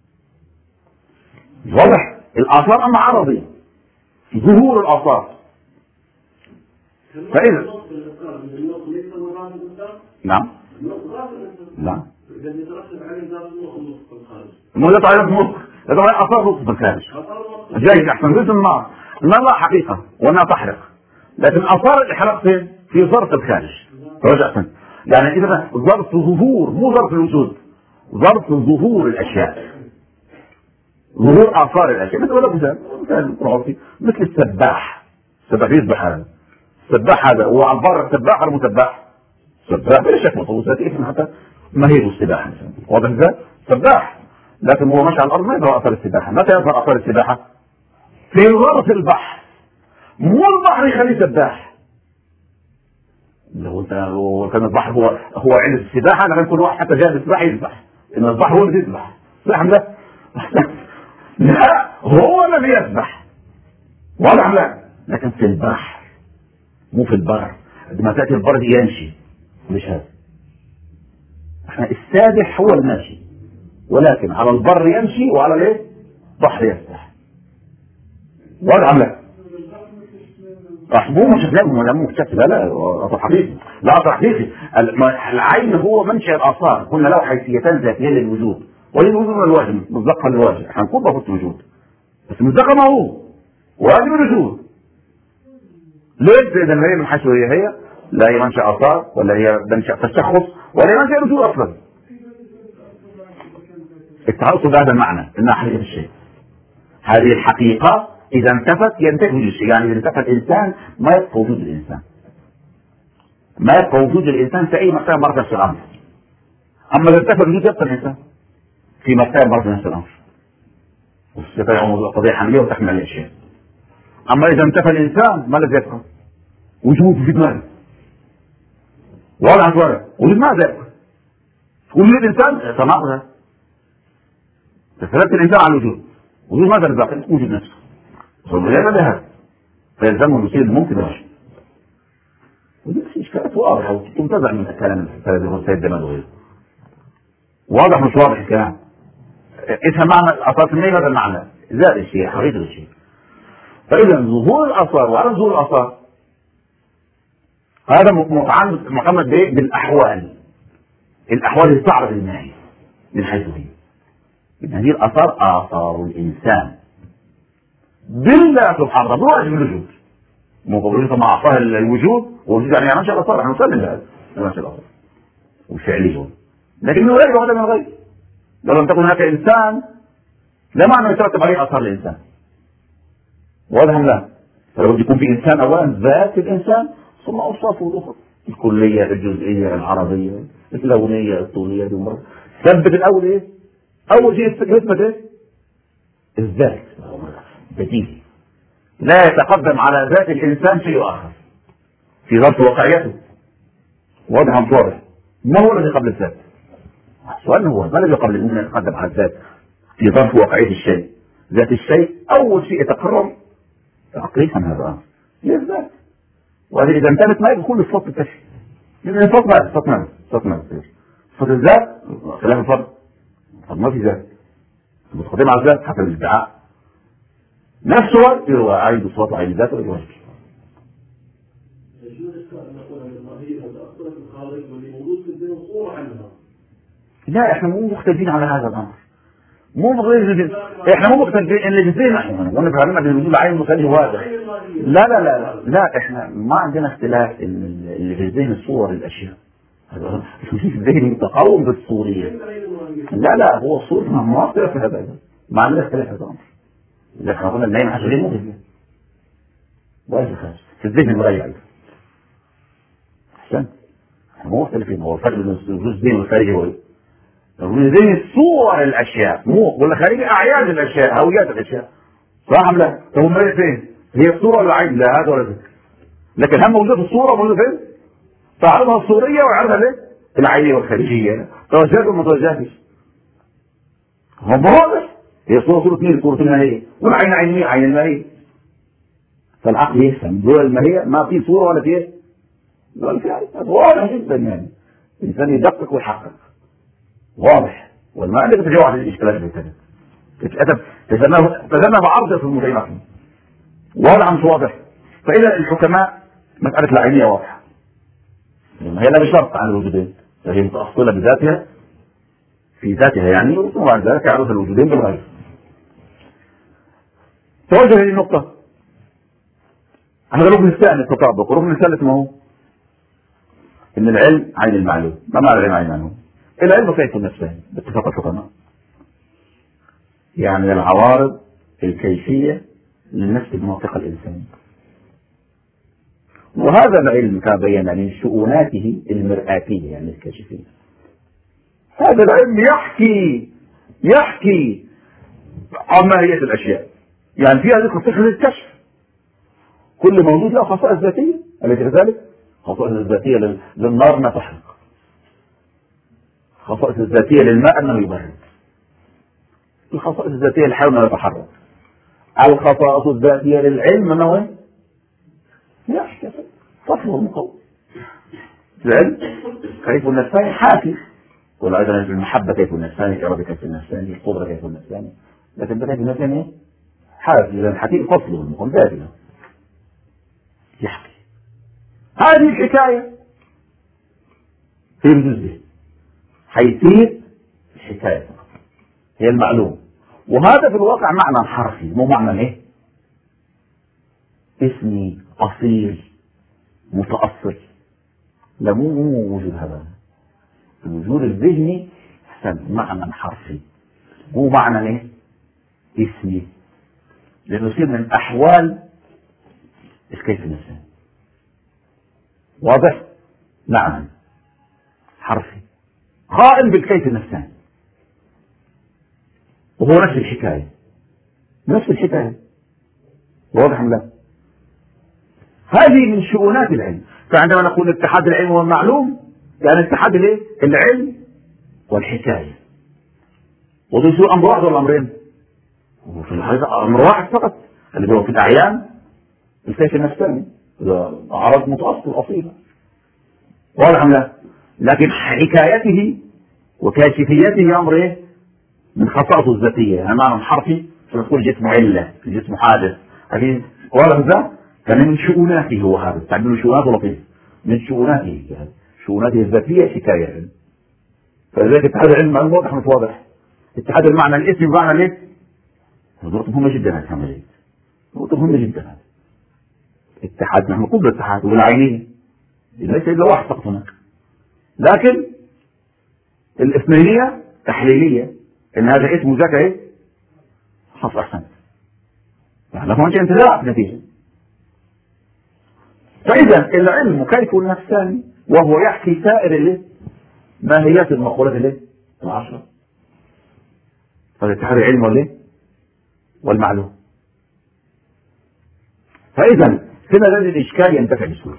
واضح؟ الاثار اما عرضي ظهور الاثار. فاذا نعم نعم مو يطلع مخ، يطلع اثار مخ في الخارج. جيد، احسن. جزء النار لا حقيقه وانها تحرق، لكن اثار الاحراق فين؟ في ظرف الخارج. رجعت يعني اذا ظرف ظهور مو ظرف الوجود، ظرف ظهور الاشياء، ظهور اثار الاشياء. مثل مثل السباح. السباح يسبح، هذا السباح هذا هو عباره السباح ولا مسبح؟ سباح بلا شك مطوسات اسم حتى مهيب السباحه. واضح ازاي؟ سباح، لكن هو ماشي على الارض ما يظهر اثار السباحه. متى يظهر اثار السباحه؟ في ظرف البحر، مو البحر يخليه سباح. لو كان البحر هو علم السباحه لكن كل واحد حتى جاهز يسبح يسبح، ان البحر هو اللي يسبح. صح لا؟ لا، هو الذي يسبح. واضح لا؟ لكن في البحر مو في البر. عندما تاتي البر يمشي، مش هذا. احنا السابح هو الماشي، ولكن على البر يمشي وعلى الايه؟ البحر يسبح. واضح لا؟ مو مش مو مكتسب، لا اثر حقيقي، لا اثر حقيقي. العين هو منشأ الاثار. قلنا له حيثيتان ذاتيان للوجود، وللوجود والواجب مصداقا للواجب. احنا نقول ضبط الوجود بس مصداقا ما هو واجب الوجود. ليش؟ اذا هي من حيث هي لا هي منشأ اثار ولا هي منشأ تشخص ولا هي منشأ وجود اصلا. التعصب بهذا المعنى انها حقيقة الشيء. هذه الحقيقة اذا انتفت ينتهي وجود الشيء. يعني اذا انتفى الانسان ما يبقى وجود الانسان، ما يبقى وجود الانسان في اي مكان برضه نفس الامر. اما اذا انتفى الوجود يبقى الانسان في مكان برضه نفس الامر. قضية حملية وتحمل الاشياء. اما اذا انتفى الانسان ما الذي يبقى؟ وجود في دماغه. واضح ولا؟ وجود ماذا يبقى؟ وجود الانسان تناقض. تثبت الانسان على الوجود، وجود ماذا الباقي؟ وجود نفسه. والغير هذا فيلزمه المثير الممكن الوجه. ودي اشكالات واضحه وتنتزع من الكلام السيد جمال وغيره. واضح مش واضح الكلام؟ افهم معنى اثار النيل. هذا المعنى زاد الشيء، حقيقه الشيء. فاذا ظهور الاثار وعدم ظهور الاثار هذا متعلق بايه؟ بالاحوال. الاحوال اللي تعرض للنهي من حيث هي. إن هذه الاثار اثار الانسان بالله سبحانه وتعالى بواجب الوجود. مقابلته مع اعطاه الوجود والوجود يعني منشأ الاثار. احنا نسلم بهذا منشأ الاثار والفعلي، لكن من غير وهذا من غير. لو لم تكن هناك انسان لا معنى يترتب عليه اثار الانسان. واضح لا؟ فلابد يكون في انسان اولا ذات الانسان ثم اوصافه الاخرى الكليه الجزئيه العرضيه اللونيه الطوليه دي. ثبت الاول ايه؟ اول شيء يثبت ايه؟ الذات بديهي. لا يتقدم على ذات الانسان شيء اخر في ظرف واقعيته. واضح ام واضح؟ ما هو الذي قبل الذات؟ السؤال هو ما الذي قبل ان يتقدم على الذات في ظرف واقعيه الشيء؟ ذات الشيء اول شيء يتقرر تحقيقا هذا الامر للذات. وهذا اذا انتبهت ما يكون الصوت التشريع. لان صوت ما صوت الذات خلاف الفرد. طب ما في ذات متقدم على الذات حتى الادعاء نفسه هو عايز صوت عايز ذات ولا واجب. لا احنا مو مختلفين على هذا الامر. احنا مو مختلفين ان الجزئين وانا فهمنا ان الوجود العين المثالي واضح. لا احنا ما عندنا اختلاف ان اللي في الذهن الصور الاشياء. في الذهن متقوم بالصوريه. لا هو صور ما اختلف في هذا. ما عندنا اختلاف في هذا الامر. اللي احنا قلنا النايم حاجه غير مهمه. واجب خاص في الذهن المغير. احسن. احنا مو مختلفين. هو الفرق بين الجزئين والخارجي هو الوجود الذهني صور الاشياء، مو ولا خارج اعياد الاشياء، هويات الاشياء. صح لا؟ طب امال فين؟ هي الصوره ولا عين؟ لا هذا ولا ذاك. لكن هم موجوده في الصوره موجوده فين؟ تعرضها الصوريه ويعرضها ليه؟ العينيه والخارجيه. توجهات وما توجهتش. هم واضح. هي صوره اثنين، صوره الماهيه، والعين عين عين الماهيه. فالعقل يفهم دول الماهيه ما في صوره ولا في ولا في عين. واضح جدا يعني. الانسان يدقق ويحقق. واضح. والما عندك تجاوز عن الاشكالات اللي تتجنب عرضه في المبينات. واضح مش واضح. فاذا الحكماء مساله العينيه واضحه. هي لا بشرط عن الوجودين، فهي متأصلة بذاتها في ذاتها يعني، وبعد ذلك يعرض الوجودين بالغير. توجه للنقطة. هذا الركن الثاني التطابق، الركن الثالث ما هو؟ ان العلم عين المعلوم. ما معنى العلم عين المعلوم؟ العلم كيف النفساني باتفاق الحكماء، يعني العوارض الكيفية للنفس بمنطقة الإنسان. وهذا العلم كما بينا من شؤوناته المرآتية يعني الكاشفية. هذا العلم يحكي عن ماهية الأشياء، يعني فيها ذكر فكرة الكشف. كل موجود له خصائص ذاتية، أليس كذلك؟ خصائص الذاتية للنار ما تحرق، خصائص الذاتية للماء أنه يبرد، الخصائص الذاتية للحيوان أنه يتحرك، الخصائص الذاتية للعلم أنه يحكي فصله المقوم. العلم كيف النفساني حاكي، وأيضا المحبة كيف النفساني، الإرادة كيف النفساني، القدرة كيف النفساني، لكن ده كيف النفساني حاكي، لأن الحكيم فصله المقوم ذاتنا يحكي. هذه الحكاية في الجزء حيثية الحكاية هي المعلوم، وهذا في الواقع معنى حرفي مو معنى ايه؟ اسمي أصيل متأصل. لا مو وجود هذا الوجود الذهني معنى حرفي مو معنى ايه؟ اسمي، لأنه يصير من أحوال كيف الإنسان. واضح؟ نعم حرفي قائم بالكيف النفساني، وهو نفس الحكاية نفس الحكاية. واضح أم لا؟ هذه من شؤونات العلم. فعندما نقول اتحاد العلم والمعلوم يعني اتحاد الايه؟ العلم والحكاية. ودول شو أمر واحد ولا أمرين؟ وفي الحقيقة أمر واحد فقط اللي هو في الأعيان الكيف النفساني، إذا عرض متأصل أصيل. واضح أم لا؟ لكن حكايته وكاشفيته أمر إيه؟ من خصائصه الذاتية، يعني معنى حرفي فنقول جسم علة، جسم حادث. لكن واضح ذا كان من شؤوناته، هو هذا تعبير شؤوناته لطيف، من شؤوناته يعني شؤوناته الذاتية حكاية. فلذلك اتحاد العلم معلوم واضح مش واضح؟ اتحاد المعنى الاسمي بمعنى ليه؟ نقطة مهمة جدا هذه العملية، نقطة مهمة جدا هذه. اتحاد نحن نقول بالاتحاد والعينية ليس إلا واحد فقط هناك، لكن الاثنينية تحليلية، إن هذا اسم ذاك إيه؟ حصل أحسن يعني لكم أنت انتزاع نتيجة. فإذا العلم كيف النفساني وهو يحكي سائر ماهيات المقولات العشرة. فالاتحاد العلم والمعلوم. فإذا هنا الذي الإشكال ينتفع بسهولة،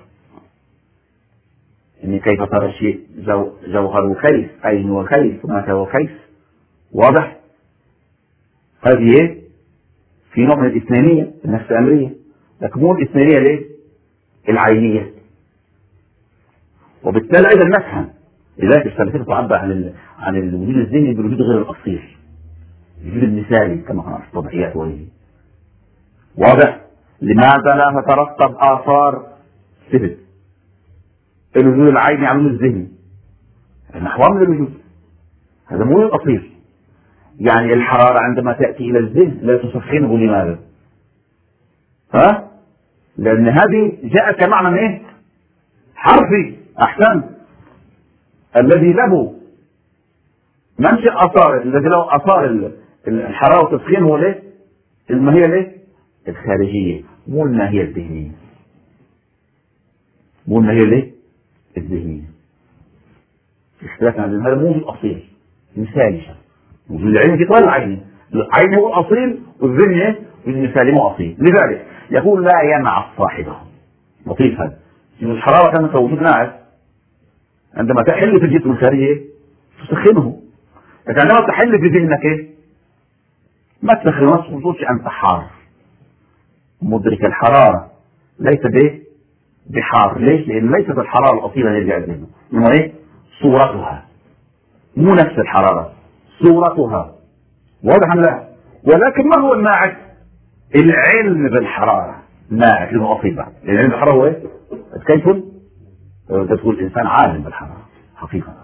إن كيف ترى الشيء جوهر وكيف، أين وكيف، متى وكيف. واضح؟ هذه إيه؟ في نوع من الإثنانية النفس الأمرية، لكن مو الإثنانية ليه؟ العينية. وبالتالي أيضا نفهم لذلك الفلسفة تعبر عن الوجود الذهني بالوجود غير الأصيل، الوجود المثالي كما قلنا في الطبيعيات وغيره. واضح؟ لماذا لا تترتب آثار ثبت الوجود العيني على الوجود الذهني؟ نحو من الوجود هذا مو الأصيل. يعني الحرارة عندما تأتي إلى الذهن لا تسخنه، لماذا؟ لأن هذه جاءت كمعنى إيه؟ حرفي. أحسن. الذي له منشأ آثار، الذي له آثار الحرارة والتسخين هو ليه؟ الماهية الخارجية، مو الماهية الذهنية، مو الماهية الذهنية. اختلاف عن هذا مو الأصيل، مثالي. وجود العلم في طول العين، العين هو الاصيل والذهن ايه؟ المثالي مو اصيل. لذلك يقول لا ينعس صاحبه. لطيف هذا. الحراره كانت وجود ناعس عندما تحل في الجسم الخارجي تسخنه، لكن عندما تحل في ذهنك ايه؟ ما تسخنه، ما تقولش انت حار. مدرك الحراره ليس بايه؟ بحار. ليش؟ لان ليست الحراره الاصيله اللي يرجع ذهنه، انما ايه؟ صورتها، مو نفس الحراره، صورتها. واضح ام لا؟ ولكن ما هو الناعس؟ العلم بالحراره ناعس له اصيل بعد. العلم بالحراره هو ايه؟ كيف تقول الانسان عالم بالحراره حقيقه.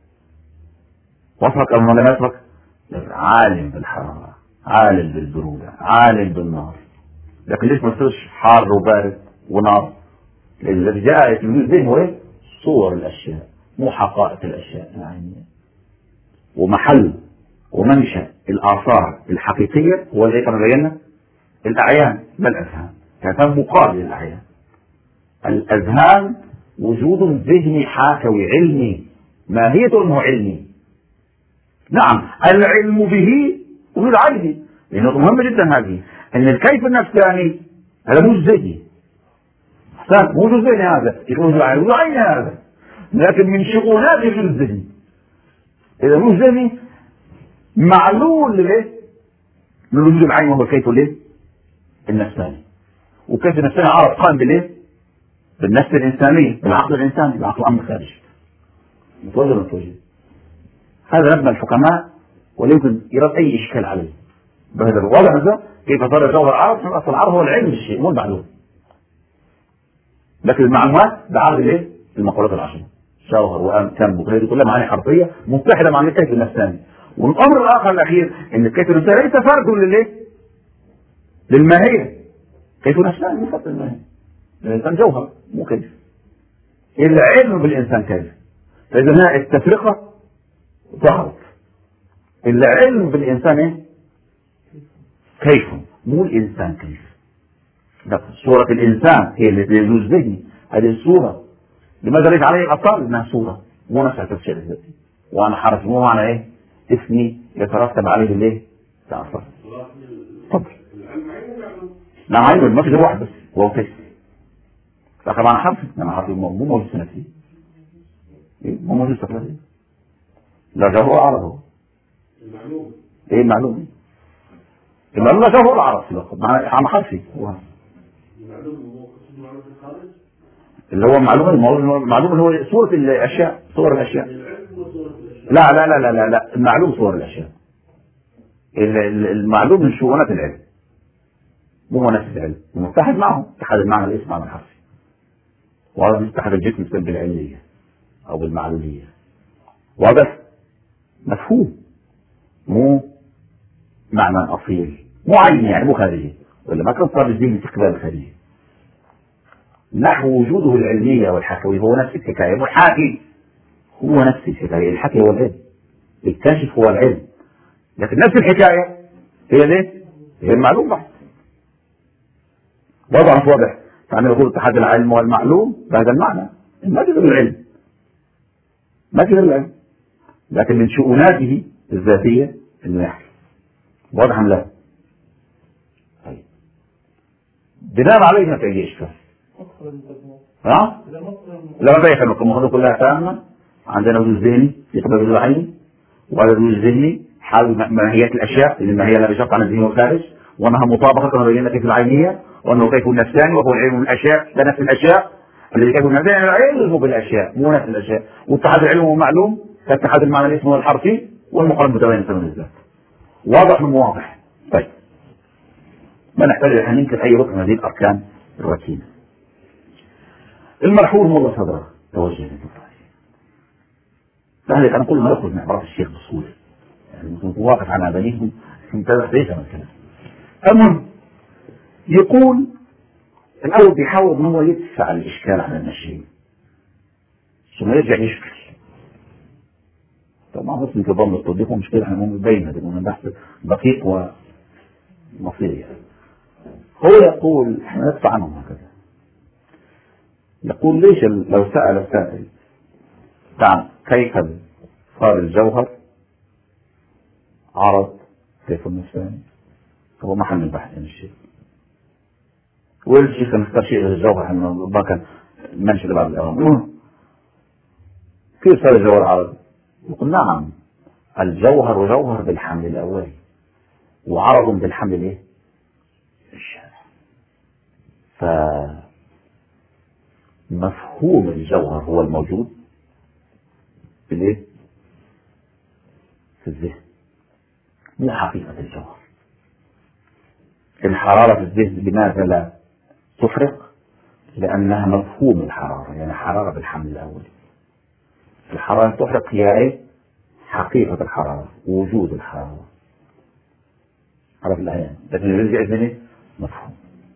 وصلك او لم يصلك؟ عالم بالحراره، عالم بالبروده، عالم بالنار. لكن ليش ما تصيرش حار وبارد ونار؟ الذي جاء في الذهن هو ايه؟ صور الاشياء مو حقائق الاشياء العينيه. ومحل ومنشأ الآثار الحقيقية هو اللي كما بينا الأعيان لا الأذهان. كان مقابل للأعيان. الأذهان وجود ذهني حاكوي علمي، ماهية أنه علمي. نعم العلم به وجود عيني، لأنه مهم جدا هذه أن الكيف النفساني هذا مو ذهني. مو وجود ذهني هذا، يكون وجود عيني هذا، لكن من شؤونات وجود الذهني. إذا مو ذهني معلول ليه؟ من وجود العين، وهو كيف ليه؟ النفساني. وكيف النفساني عرف قائم بالايه؟ بالنفس الانسانيه، بالعقل الانساني، بعقل امر خارجي. متوجه متوجه. هذا مبنى الحكماء ولا يمكن يرد اي اشكال عليه. بهذا الوضع هذا كيف صار جوهر العرب؟ من اصل العرب هو العلم بالشيء مو المعلوم. لكن المعلومات بعرض الايه؟ المقولات العشره. جوهر وام كم وهذه كلها معاني حرفيه متحده مع الكيف النفساني. والامر الاخر الاخير ان الكيف النفساني ليس فرد للايه؟ للماهيه. كيف نفساني مو فرد للماهيه. الانسان جوهر مو كيف. العلم بالانسان كيف. فاذا التفرقه ظهرت. العلم بالانسان ايه؟ كيف مو الانسان كيف. صورة الانسان هي اللي يجوز ذهني. هذه الصورة لماذا ليس عليه الاصال؟ انها صورة مو نفس التفسير الذاتي. وانا حرف مو معنى ايه؟ اسمي يترتب عليه الايه؟ تأثر. تفضل. نعم علم ما في غير واحد بس وهو كيف. لكن معنى حرف انا حرف مو موجود في نفسي. مو موجود في نفسي. لا جوهر العرب هو. المعلوم. ايه المعلوم؟ المعلوم لا جوهر العرب معنى حرفي. المعلوم هو قسم معلوم في الخارج. اللي هو المعلوم اللي هو صورة الاشياء، صور الاشياء. لا لا لا لا لا المعلوم صور الاشياء. المعلوم من شؤونات العلم. مو هو نفس العلم، متحد معه، اتحاد المعنى الاسم معنى الحرفي. وهذا يتحد الجسم بالعلمية او بالمعلومية. واضح؟ مفهوم. مو معنى اصيل، مو عيني يعني مو خارجي، ولا ما كان صار الدين استقبال الخارجي. نحو وجوده العلمية والحكوي هو نفس الحكاية. والحاكي هو نفس الحكاية. الحكي هو العلم، الكاشف هو العلم، لكن نفس الحكاية هي ليه؟ هي المعلوم بحث. واضح واضح. فأنا بقول اتحاد العلم والمعلوم بهذا المعنى. ما في غير العلم، ما في غير العلم، لكن من شؤوناته الذاتية انه يحكي. واضح ام لا؟ طيب بناء عليه ما تعيش اشكال. ها؟ لا ما بيخلق المخاطر كلها تامة. عندنا وجود ذهني في قبل الوجود العيني، وهذا الوجود الذهني حال ماهيات الاشياء اللي الماهية لا بشق عن الذهن والخارج، وانها مطابقة كما بينا كيف العينية، وانه كيف النفساني وهو العلم بالاشياء لا نفس الاشياء. الذي كيف النفساني العلم بالاشياء مو نفس الاشياء. واتحاد العلم والمعلوم كاتحاد المعنى الاسم والحرفي والمقارنة متباينة من الذات. واضح من واضح. طيب ما نحتاج الحين ننكر اي ركن من هذه الاركان الركينة. المرحول مولى صدره توجه للمفاهيم. فهذا انا كل ما يخرج من عبارات الشيخ بسهوله يعني واقف على بنيهم منتبه ليس من الكلام. المهم يقول الاول بيحاول ان هو يدفع الاشكال على الناشئين ثم يرجع يشكل. طبعا بس نتضمن التطبيق مشكله احنا مو مبينه لانه بحث دقيق ومصيري. هو يقول احنا ندفع عنهم هكذا. يقول ليش لو سأل السائل عن كيف صار الجوهر عرض كيف النفساني هو محل البحث عن الشيء، والشيخ كان اختار شيء الجوهر ما كان منشد بعض الأوامر. كيف صار الجوهر عرض؟ يقول نعم، الجوهر جوهر بالحمل الأول وعرض بالحمل الايه؟ الشارع. فمفهوم الجوهر هو الموجود في الايه؟ في الذهن، مو حقيقة الجوهر. الحرارة في الذهن لماذا لا تفرق؟ لأنها مفهوم الحرارة، يعني حرارة بالحمل الأول. الحرارة تحرق هي ايه؟ حقيقة الحرارة، وجود الحرارة، عرف الآيات. لكن الرزق إذن مفهوم.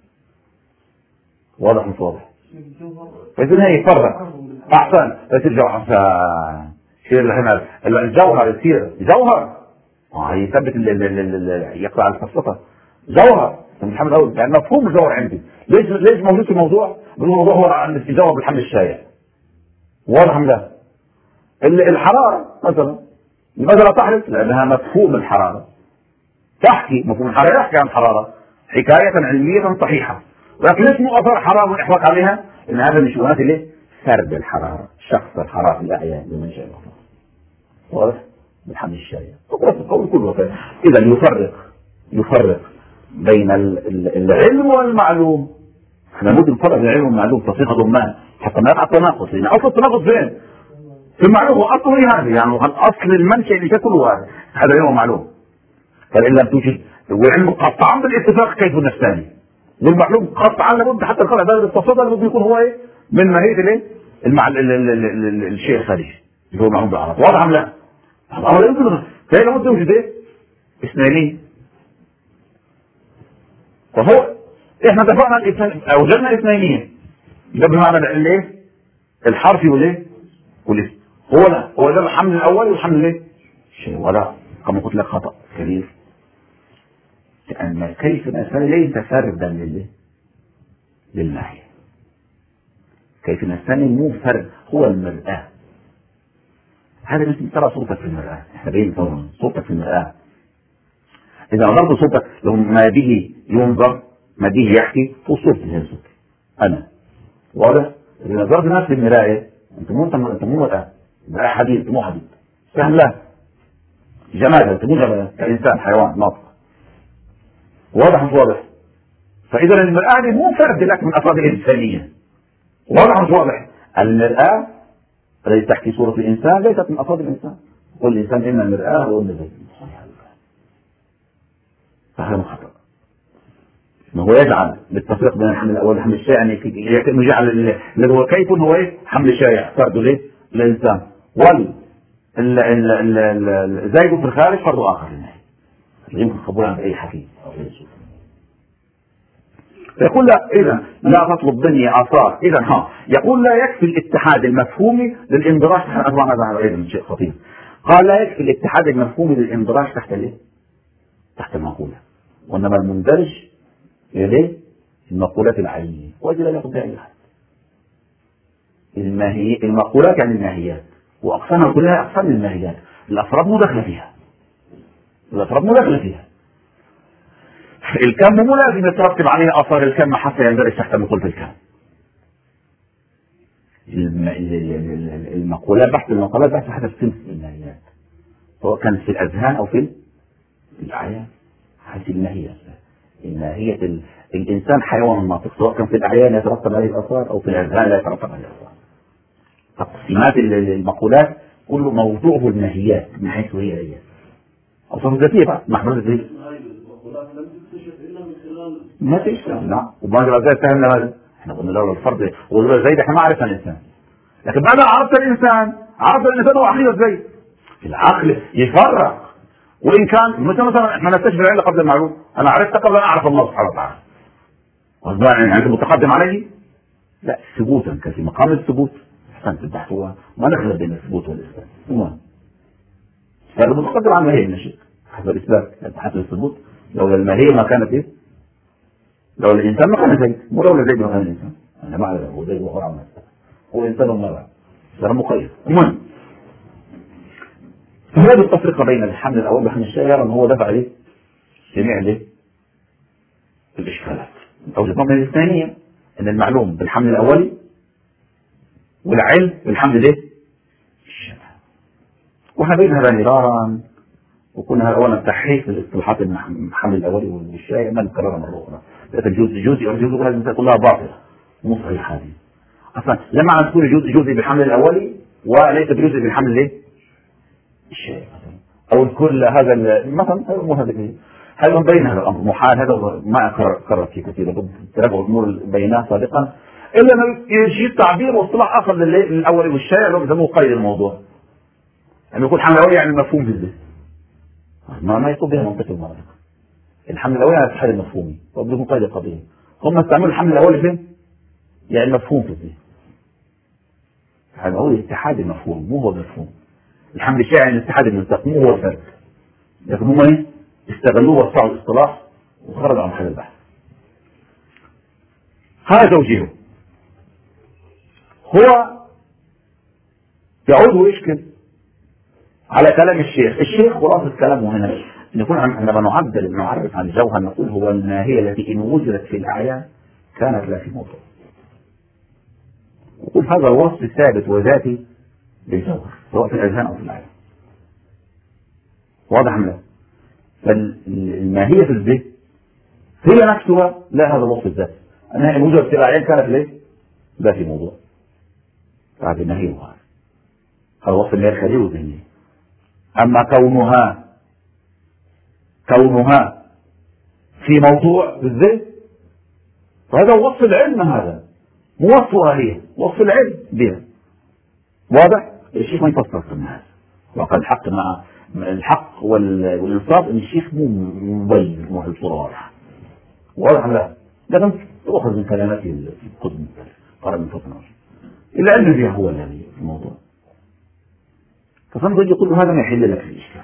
واضح مش واضح؟ إذن هي يفرق أحسن. لا ترجع أحسن شيء هنا الجوهر يصير جوهر يثبت يقطع الفلسفة جوهر محمد أول، يعني مفهوم الجوهر عندي. ليش موجود في الموضوع؟ الموضوع هو عن الجوهر بالحمل الشائع. واضح من ده؟ الحرارة مثلا لماذا لا تحدث؟ لأنها مفهوم الحرارة. تحكي مفهوم الحرارة، يحكي عن الحرارة حكاية علمية صحيحة، ولكن ليش مو أثر حرارة ونحوك عليها؟ إن هذا من شؤونات ليه؟ سرد الحرارة، شخص الحرارة في الأعيان لمن شاء الله. واضح؟ بالحمل الشائع. القول كله إذا يفرق بين العلم والمعلوم. احنا ممكن نفرق بين العلم والمعلوم بصيغة ما حتى ما يقع التناقض، لأن أصل التناقض فين؟ في المعلوم. هو أصله هذا، يعني الأصل المنشأ اللي كله هذا علم معلوم. فإن لم توجد والعلم قطعا بالاتفاق كيف النفساني، والمعلوم قطعا لابد حتى الفرع بين التصدر لابد يكون هو ايه؟ من ماهية الايه؟ الشيء الخارجي اللي هو معلوم بالعرض. واضح ام لا؟ فهي لابد يوجد ايه؟ اثنين. فهو احنا اتفقنا الاثنين، اوجدنا اثنين، ده بمعنى الايه؟ الحرفي والايه؟ والاسم. هو لا، هو ده الحمل الاول والحمل الايه؟ شيء ولا كما قلت لك خطأ كبير، لأن كيف الإنسان ليس فردا للماهية. كيف الإنسان مو فرد، هو المرآة. هذا مثل ترى صورتك في المرآة، احنا باين صورتك في المرآة. إذا نظرت صورتك لو ما به ينظر، ما به يحكي، هو صورتي هي صورتي أنا. واضح؟ إذا نظرت نفس المراية أنت مو مرآة، مرآة حديد، أنت مو حديد. فهم لا جمال، أنت مو جمال كإنسان حيوان ناطق. واضح مش واضح؟ فإذا المرآة مو فرد لك من أفراد الإنسانية. واضح مش واضح؟ المرآة التي تحكي صورة الإنسان ليست من أفراد الإنسان. كل إنسان إما المرآة وإما زي. فهذا خطأ. ما هو يجعل بالتفريق بين الحمل الأول والحمل الشائع، يعني يجعل اللي هو كيف هو إيه؟ حمل شائع فرد ليه؟ للإنسان، زيد في الخارج فرد آخر للناس. يمكن قبول عند أي حكيم أو فيلسوف. فيقول لا إذا لا تطلب مني آثار. إذا يقول لا يكفي الاتحاد المفهومي للاندراج تحت أنواع. هذا أيضا شيء خطير. قال لا يكفي الاتحاد المفهومي للاندراج تحت الايه؟ تحت المقولة، وإنما المندرج إليه المقولات العينية، وإذا لا يأخذ بها أي أحد. المقولات يعني الماهيات، وأقسامها كلها أقسام الماهيات. الأفراد مو داخلة فيها، الأفراد مو داخلة فيها. الكم مو لازم يترتب عليه آثار الكم حتى يندرج تحت مقولة الكم. المقولات بحث المقولات بحث حتى في الماهيات، سواء كانت في الأذهان أو في الأعيان. هذه الماهية، الماهية الإنسان حيوان ناطق، سواء كان في الأعيان يترتب عليه الآثار أو في الأذهان لا يترتب عليه الآثار. تقسيمات المقولات كل موضوعه الماهيات من حيث هي أوصاف ذاتية بقى محمود ذاتية ما تشتغل. لا، وبعد ذلك فهمنا ماذا؟ احنا قلنا لولا الفرد ولولا زيد احنا ما عرفنا الإنسان، لكن بعد عرفت الإنسان هو عقيدة زيد. العقل يفرق، وإن كان مثلا احنا نستشفي العلة قبل المعلوم. أنا عرفت قبل أن أعرف الله سبحانه وتعالى. يعني أنت متقدم علي؟ لا، ثبوتا كفي مقام الثبوت. أحسنت البحث هو ما نخلط بين الثبوت والإثبات. هذا متقدم عن الماهية من الشيء حسب الإثبات، حسب الثبوت. لولا الماهية ما كانت إيه؟ لولا الإنسان ما كان زيد، مو لولا زيد ما كان الإنسان. أنا ما أعرف هو زيد وقرع هو إنسان ومرأة، صار مقيد. المهم هذه التفرقة بين الحمل الأول والحمل الثاني يرى أن هو دفع ليه جميع ليه الإشكالات. أو الجملة الثانية أن المعلوم بالحمل الأولي والعلم بالحمل ليه الشبه. وإحنا بينها بقى مرارا وكنا أولا تحريف الاصطلاحات الحمل الأولي والشيء ما نكررها مرة أخرى. الجزء لازم كلها باطلة مو صحيحة هذه. أصلا لما تكون جزء بالحمل الأولي وليس بجزء بالحمل ليه الشيء أو الكل هذا مثلا مو هذا بين هذا الأمر محال. هذا ما كررت فيه كثير تراجعوا الأمور بينها سابقا إلا أنه يجي تعبير واصطلاح آخر للأولي والشيء اللي بيسموه قيد الموضوع. يعني يكون الحمل الأولي يعني المفهوم في الذهن ما يطلب بها منطق المنطق. الحمل الأولي على الاتحاد المفهومي وبدون قيد القضية. هم استعملوا الحمل الأولي فين؟ يعني المفهوم في الذهن. هذا هو الاتحاد المفهوم مو هو المفهوم. الحمل الشيعي يعني الاتحاد المنطق مو هو الفرق. لكن هم ايه؟ استغلوه وسعوا الاصطلاح وخرجوا عن محل البحث. هذا توجيهه. هو يعود ويشكل على كلام الشيخ خلاصة كلامه هنا ان يكون عندما نعرف عن الجوهر نقول هو الماهية التي ان وجدت في الاعيان كانت لا في موضوع. وقل هذا الوصف ثابت وذاتي للجوهر سواء في الاذهان او في الاعيان. واضح ام لا؟ فالماهية في الذهن هي نفسها لا هذا الوصف الذاتي انها ان وجدت في الاعيان كانت ليه؟ لا في موضوع. هذه الماهية هذا وصف الماهية الخارجي والذهني. أما كونها في موضوع بالذات فهذا وصف العلم. هذا مو وصفها هي وصف العلم بها. واضح؟ الشيخ ما يفسر في هذا وقد الحق مع الحق والإنصاف أن الشيخ مو مبين مو الصورة واضحة. واضح لا؟ لكن تأخذ من كلمات القدم قرن من فطنة العلم بها هو الذي في الموضوع. فصنع يقول هذا ما يحل لك في الإشكال.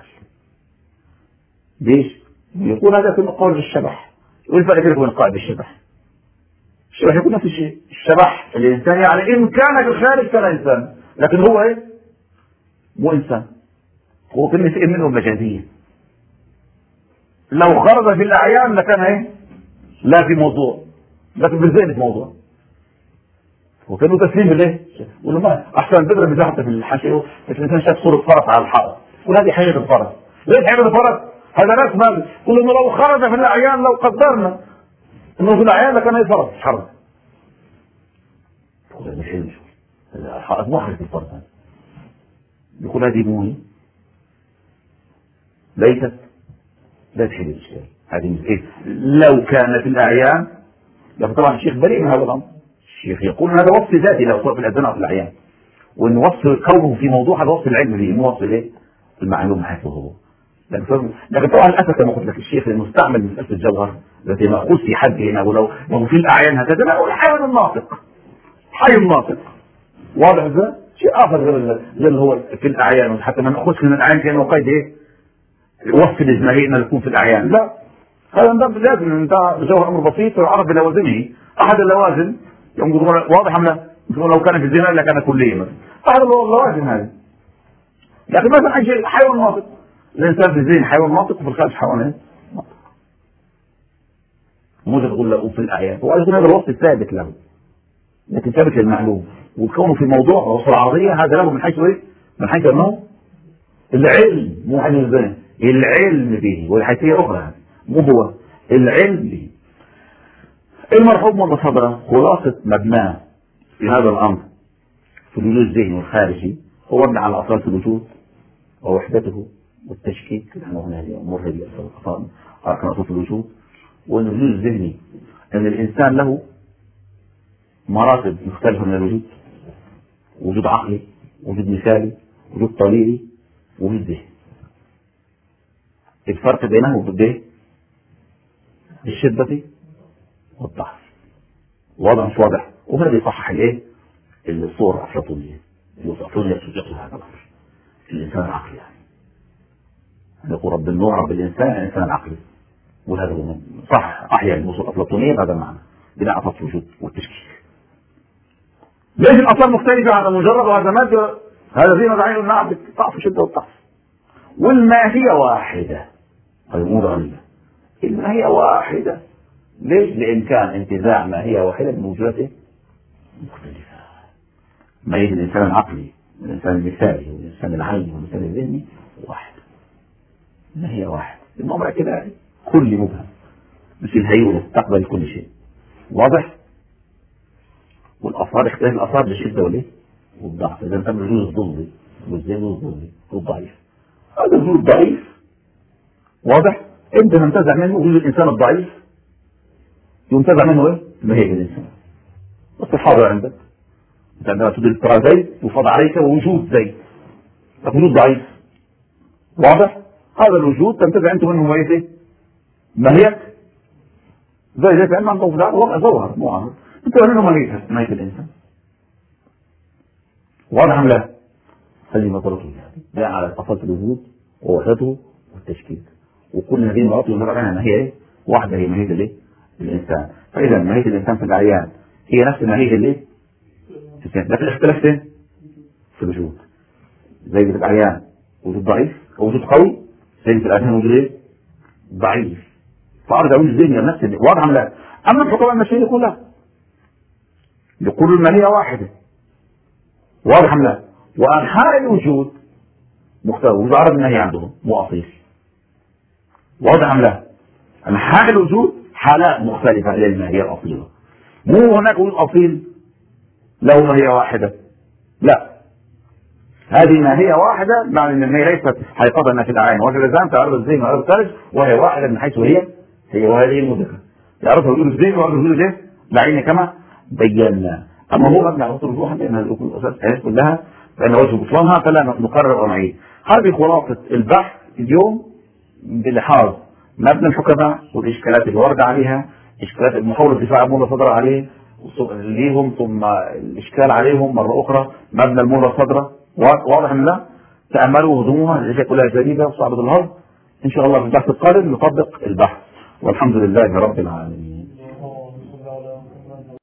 ليش؟ يقول هذا في مقابل الشبح. يقول الفرق بينه وبين قائد الشبح. الشبح يقول نفس الشيء. الشبح الإنسان يعني إن كان في الخارج كان إنسان لكن هو إيه؟ مو إنسان. هو كلمة إيه منه مجازية. لو خرج في الأعيان لكان إيه؟ لا في موضوع لكن بالذهن في موضوع. وكانوا تسليم بالله يقولوا ما احسن تضرب بزحمه في الحاشيه الانسان شاف صوره فرس على الحائط يقول هذه حاجه الفرس. ليش حاجه الفرس؟ هذا رسم. يقول انه لو خرج في الاعيان لو قدرنا انه في الاعيان لكان الفرس حرب. يقول مش حلو الحائط محرك الفرس. يقول هذه مو ليست لا تحل الاشكال. هذه إيه؟ لو كان في الاعيان لكن طبعا الشيخ بريء من هذا الامر. الشيخ يقول هذا وصف ذاتي لا وصف في الأذهان أو في الأعيان وإن وصف كونه في موضوع هذا وصف العلم به مو وصف إيه؟ المعلوم حيث هو. لكن طبعا للأسف كما قلت لك الشيخ المستعمل من مسألة الجوهر التي مأخوذ في حد هنا ولو في الأعيان هكذا لا هو الحي الناطق. حي الناطق. واضح ذا؟ شيء آخر غير هو في الأعيان حتى ما نأخذ من الأعيان كأنه قيد إيه؟ وصف الإجمالي أنه يكون في الأعيان لا. هذا لازم أنت جوهر أمر بسيط ويعرف بلوازمه. أحد اللوازم واضح أم لا؟ لو كان في الزنا لكان كليا مثلا. هذا اللوازم هذه. لكن مثلا حيوان ناطق. الإنسان في الزين حيوان ناطق وفي الخارج حيوان ناطق. مو تقول له في الأعيان. هو يكون هذا الوصف ثابت له. لكن ثابت للمعلوم. وكونه في موضوع وصف العرضية هذا له من حيث إيه؟ من حيث أنه العلم مو حيث الزين. العلم به والحيثية أخرى. مو هو العلم به. المرحوم والمصادرة خلاصة مبناه في هذا الأمر في الوجود الذهني والخارجي هو مبنى على أصالة الوجود ووحدته والتشكيك. نحن هنا الأمور هذه أركان أصالة الوجود. وأن الوجود الذهني أن الإنسان له مراتب مختلفة من الوجود. وجود عقلي وجود مثالي وجود طبيعي وجود ذهني. الفرق بينهم بالشدة والضعف. واضح مش واضح؟ وهذا يصحح الايه؟ الصور الافلاطونيه. الافلاطونيه تسجل هذا الامر. الانسان العقلي يعني. يقول رب النوع رب الانسان الانسان العقلي. وهذا صح احيانا النصوص الافلاطونيه بهذا المعنى. بناء اساس الوجود والتشكيك. ليش الاصل مختلفه؟ هذا مجرد وهذا ماده. هذا زي ما دعينا نعرف ضعف الشده والضعف. والماهية واحدة. مو غريبة، الماهية واحدة. ليش؟ لإن كان انتزاع ماهية واحدة من موجودات مختلفة. ماهية الإنسان العقلي والإنسان المثالي والإنسان العيني والإنسان الذهني واحد، ماهية واحد. الموضوع كده كل مبهم، مش الهيئة تقبل كل شيء. واضح؟ والأفراد اختلاف الأفراد بالشدة والإيه؟ والضعف. إذا كان الجزء الضمني والزين الضمني والضعيف، هذا الجزء الضعيف واضح؟ أنت تنتزع منه جزء الإنسان الضعيف، ينتزع منه إيه؟ ماهية الإنسان. بس الحاضر عندك أنت عندما تدرك ترى زيد يفضل عليك وجود زيد، وجود ضعيف. واضح؟ هذا الوجود تنتزع أنت منه ماهية ماهية زي ذلك علم عن ضوء وضع ظهر معارض، انت منه ماهية الإنسان. واضح أم لا؟ هذه مطلوبة لا على أصالة الوجود ووحدته والتشكيل، وكل هذه المرات ينظر عنها ماهية ايه؟ واحدة، هي ماهية الايه؟ الإنسان. فإذا ماهية الإنسان في الأعيان هي نفس ماهية الايه؟ لكن الاختلاف فين؟ في الوجود. زي في الأعيان وجود ضعيف ووجود قوي، زي في الأعيان وجود ايه؟ ضعيف. فأرجع أقول الدنيا نفس واضح أم لا؟ أما الحكومة المشاهير كلها يقولوا الماهية واحدة. واضح أم لا؟ وأنحاء الوجود مختلفة، وجود عرض النهي عندهم مو أصيل. واضح أم لا؟ أنحاء الوجود حالات مختلفة للماهية الأصيلة. مو هناك وجود أصيل له ماهية واحدة، لا، هذه ماهية واحدة، معنى أن الماهية ليست حقيقة أنها في الأعين والجزام تعرض الزين وعرض الثلج، وهي واحدة من حيث هي وهذه المدركة يعرفها وجود الزين وعرض الوجود الايه؟ العين كما بينا. أما هو مبنى على رجوحا لأن الأساس كلها لأن وجه بطلانها فلا نقرر ونعيد. هذه خلاصة البحث اليوم بلحاظ مبنى الحكماء والإشكالات اللي ورد عليها، إشكالات المحاولة الدفاع عن المولى صدر عليه ليهم، ثم الإشكال عليهم مرة أخرى مبنى المولى صدر. واضح أم لا؟ تأملوا هدومها، الأشياء كلها جديدة وصعبة الهضم. إن شاء الله في البحث القادم نطبق البحث، والحمد لله رب العالمين.